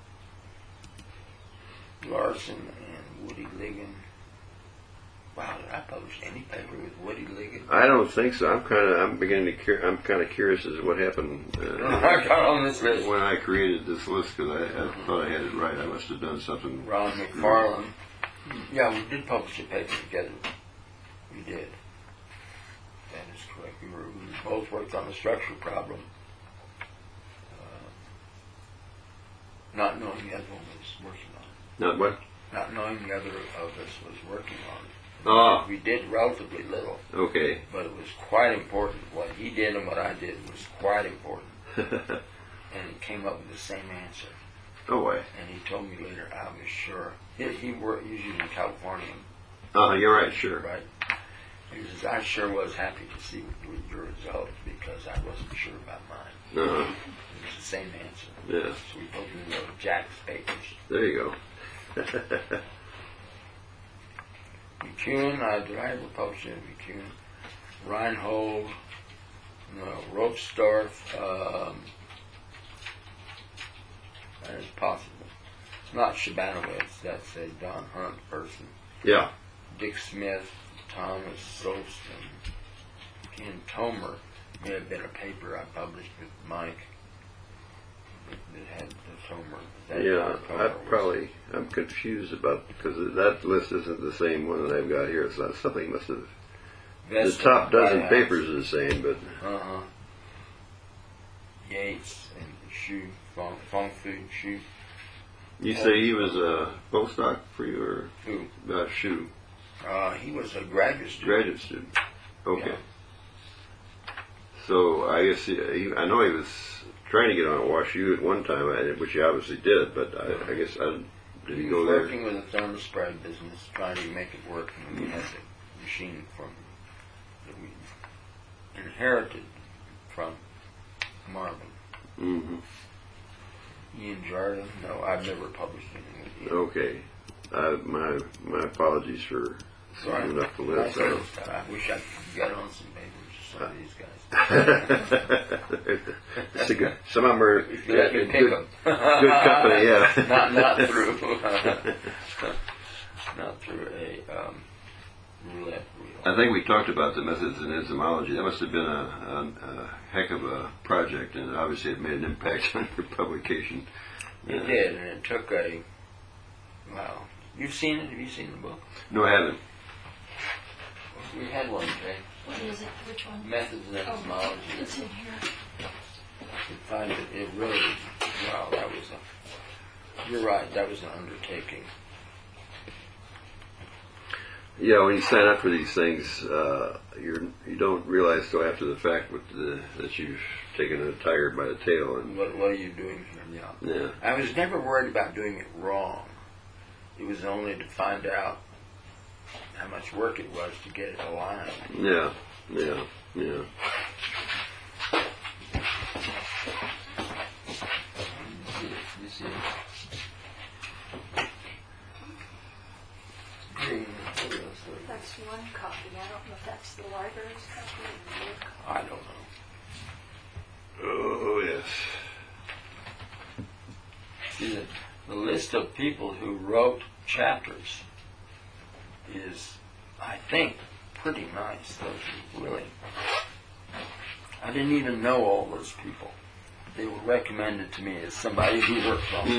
Larson and Woody Ligon. Wow, did I publish any paper with Woody Ligon? I don't think so. I'm beginning to. I'm kind of curious as to what happened I got on this list. when I created this list because I thought I had it right. I must have done something. Ron McFarland. Yeah, we did publish a paper together. We did. That is correct. We both worked on the structure problem. Not knowing the other one was working on it. Not what? Not knowing the other of us was working on it. Ah, We did relatively little, okay. but it was quite important. What he did and what I did was quite important. And he came up with the same answer. Oh, boy. And he told me later, I was sure. He worked usually in California, You're right, sure. right? He says, I sure was happy to see your results because I wasn't sure about mine. Uh-huh. It was the same answer. Yeah, So we both wrote Jack's papers. there you go. McCune, did I ever publish it? McCune, Reinhold, no, Ropsdorf, that is possible. not Shabanowitz, that's a Don Hunt person. Yeah. Dick Smith, Thomas Sost, and Ken Tomer may have been a paper I published with Mike that had the Tomer. That Yeah, Tomer I'm confused about, because that list isn't the same one that I've got here. So something must have. The top dozen papers are the same, but. Yates and Shu, Fong Fu Shu. You say he was a postdoc for you, or Who? Shu? He was a graduate student. Graduate student. Okay. Yeah. So I guess I know he was trying to get on at WashU at one time, which he obviously did. But I guess did he go was there? working with a thermostat business, trying to make it work, and we had the machine that we inherited from Marvin. Mm-hmm. Ian Jardin? No, I've never published anything with Ian. Okay. My apologies for moving up the list. I wish I could get on some papers with some of these guys. It's a good. Some of them are If you let me pick them. good company. Yeah. not through not through a roulette wheel. I think we talked about the methods in entomology. That must have been a heck of a project, and obviously it made an impact on your publication. It did, and it took a. Wow. You've seen it? Have you seen the book? No, I haven't. We had one today. What is it? Which one? Methods in entomology. It's in here. I could find it. It really. Wow, that was a. You're right. That was an undertaking. Yeah, when you sign up for these things, you don't realize till after the fact that you've taken a tiger by the tail. And What are you doing here? Yeah. yeah, I was never worried about doing it wrong. It was only to find out how much work it was to get it aligned. yeah. You see it? Green. That's one copy. I don't know if that's the library's copy or your copy. I don't know. Oh yes. See, the list of people who wrote chapters is, I think, pretty nice. Those are really. I didn't even know all those people. They were recommended to me as somebody who worked on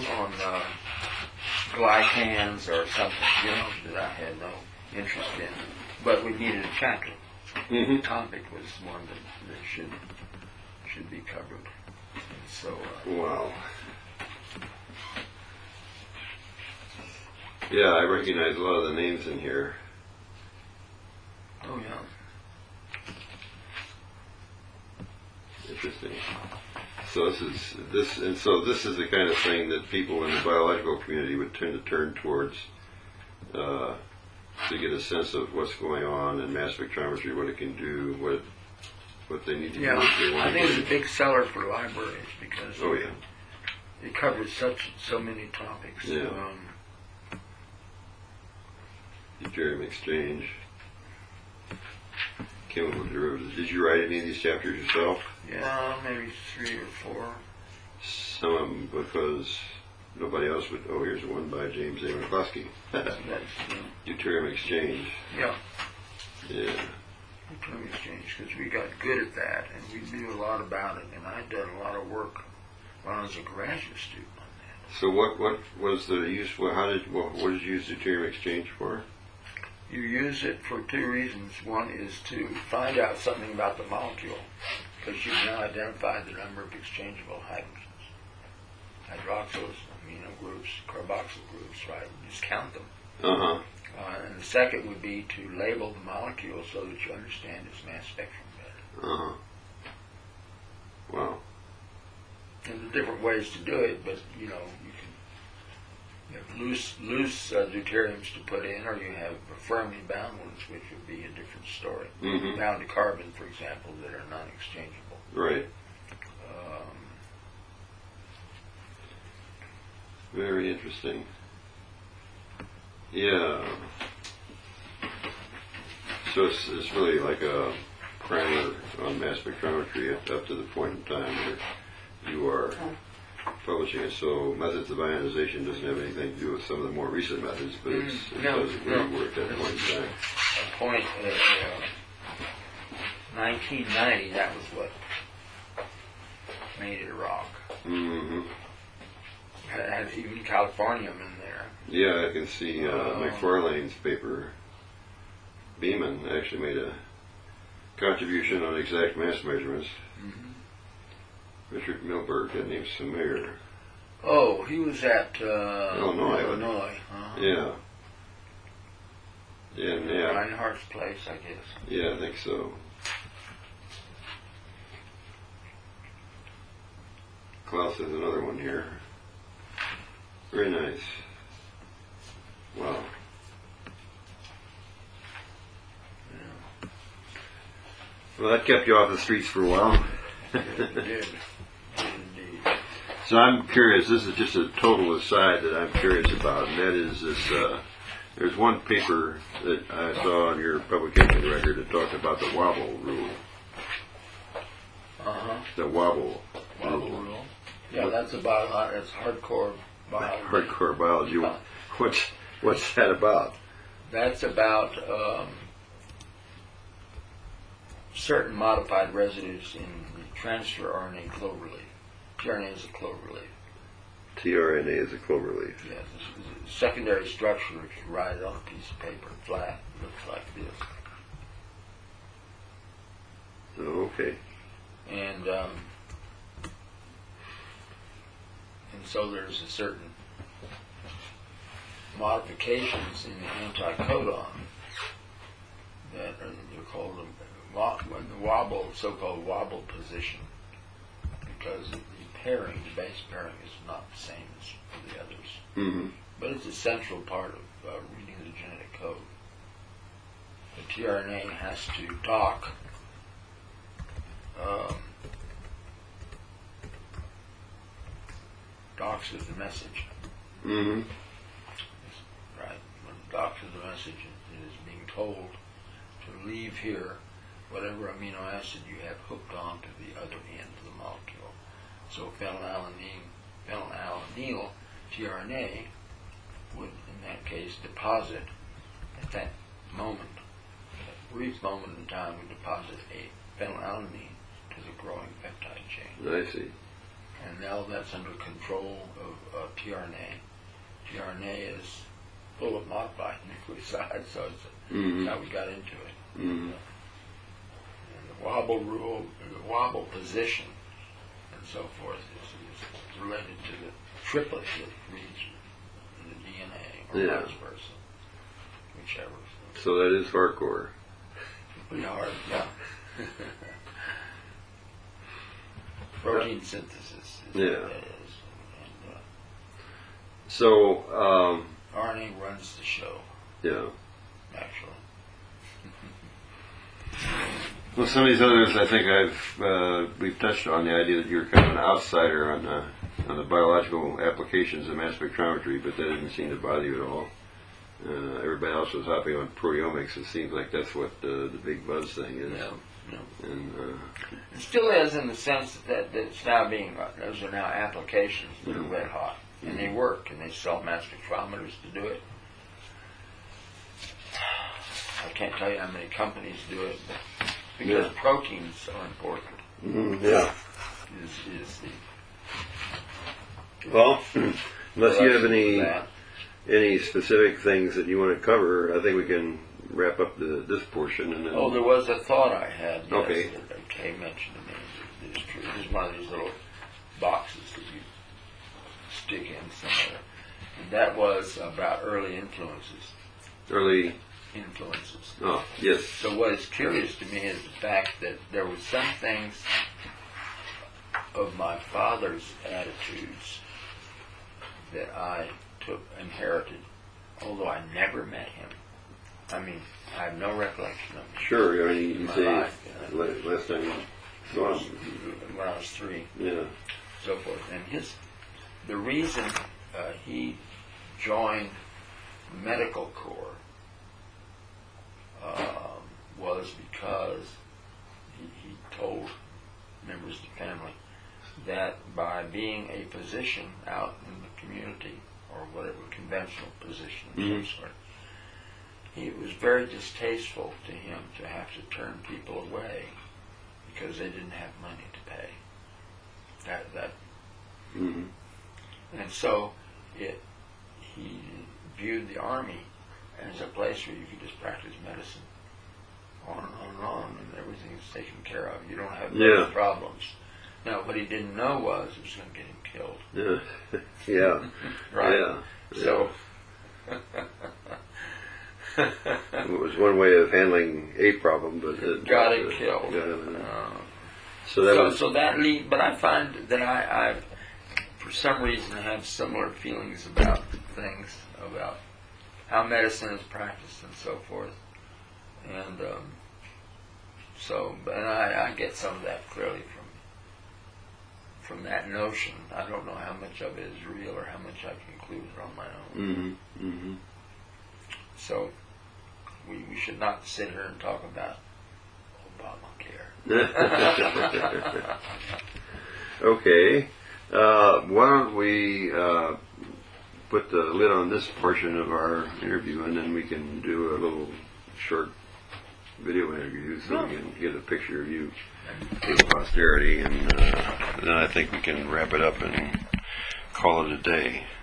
glycans or something, that I had no interest in. But we needed a chapter. The topic was one that should be covered. So. Wow. Yeah, I recognize a lot of the names in here. Oh yeah. Interesting. So this is the kind of thing that people in the biological community would tend to turn towards to get a sense of what's going on in mass spectrometry, what it can do, what they need to do. Yeah, if they want I think to it's a big seller for libraries because it covers so many topics. Yeah. Deuterium exchange, chemical derivatives. Did you write any of these chapters yourself? Yeah, maybe 3 or 4. Some of them because nobody else would. Oh, here's one by James A. McCluskey. Deuterium exchange. Yeah. Yeah. Deuterium exchange, because we got good at that and we knew a lot about it, and I'd done a lot of work when I was a graduate student on that. So what was the use? What did you use deuterium exchange for? You use it for 2 reasons. One is to find out something about the molecule, because you've now identified the number of exchangeable hydrogens, hydroxyls, amino groups, carboxyl groups, right? You just count them. And the second would be to label the molecule so that you understand its mass spectrum better. Wow. And there are different ways to do it, but you have loose deuteriums to put in, or you have firmly bound ones, which would be a different story. Bound to carbon, for example, that are non-exchangeable. Right. Very interesting. Yeah. So it's really like a primer on mass spectrometry up to the point in time where you are publishing it. So methods of ionization doesn't have anything to do with some of the more recent methods, but it No, does agree no. work at that point in time. A point 1990, that was what made it a rock. Mm-hmm. Had even californium in there. Yeah, I can see McFarlane's paper. Beeman actually made a contribution on exact mass measurements. Mm-hmm. Richard Milberg, that name's familiar. Oh, he was at Illinois. Illinois. Yeah. Yeah. Reinhardt's place, I guess. Yeah, I think so. Klaus has another one here. Very nice. Wow. Yeah. Well, that kept you off the streets for a while. It did. Indeed. So I'm curious, this is just a total aside that I'm curious about, and that is this, there's one paper that I saw on your publication record that talked about the wobble rule. The wobble rule. Yeah, that's about, that's hardcore biology. Hardcore biology. What's that about? That's about certain modified residues in the transfer RNA cloverleaf. tRNA is a cloverleaf. tRNA is a cloverleaf. Yes, it's a secondary structure if you write it on a piece of paper flat. It looks like this. Oh, okay. And so there's a certain modifications in the anticodon that are called the wobble, so-called wobble position, because the pairing, the base pairing, is not the same as for the others. Mm-hmm. But it's a central part of reading the genetic code. The tRNA has to docks with the message. Mm-hmm. Right. When it docks with the message, it is being told to leave here whatever amino acid you have hooked on to the other end of the molecule. So phenylalanine tRNA would, in that case, deposit at that moment, a brief moment in time, would deposit a phenylalanine to the growing peptide chain. I see. And now that's under control of tRNA. tRNA is full of modified nucleosides, so it's how we got into it. Mm-hmm. And the wobble rule, the wobble position, and so forth is related to the triplet that reads in the DNA, or vice versa, whichever. So that is hardcore. Pretty hard, yeah. Protein synthesis is what that is. And, So, RNA runs the show, yeah. actually. Well, some of these others, I think we've touched on the idea that you're kind of an outsider on the biological applications of mass spectrometry, but that didn't seem to bother you at all. Everybody else was hopping on proteomics. It seems like that's what the big buzz thing is. Yeah. And It still is, in the sense that it's now those are now applications that are red hot, and they work, and they sell mass spectrometers to do it. I can't tell you how many companies do it, but because proteins are important. yeah. Is the Well, unless you have that. any specific things that you want to cover, I think we can wrap up this portion. And then, Oh, there was a thought I had. Yes, Okay. that Kay mentioned to me. It is true. It is one of these little boxes that you stick in somewhere. And that was about early influences. early. Oh, yes. So what is curious to me is the fact that there were some things of my father's attitudes that I inherited, although I never met him. I mean, I have no recollection of him. Sure. I mean, you In my say life, last time you saw him. when I was 3. Yeah. So forth. And the reason he joined the medical corps was because he told members of the family that by being a physician out in the community, or whatever, conventional position of some sort, it was very distasteful to him to have to turn people away because they didn't have money to pay. And so he viewed the Army as a place where you could just practice medicine on and on, and everything is taken care of. You don't have those problems. Now, what he didn't know was it was going to get him killed. Yeah. Right? Yeah. So... It was one way of handling a problem, but it got it killed. So but I find that I for some reason have similar feelings about things, about how medicine is practiced and so forth, and I get some of that clearly from that notion. I don't know how much of it is real or how much I concluded on my own. So we should not sit here and talk about Obamacare. Okay. Why don't we put the lid on this portion of our interview, and then we can do a little short video interview so we can get a picture of you for posterity, and then I think we can wrap it up and call it a day.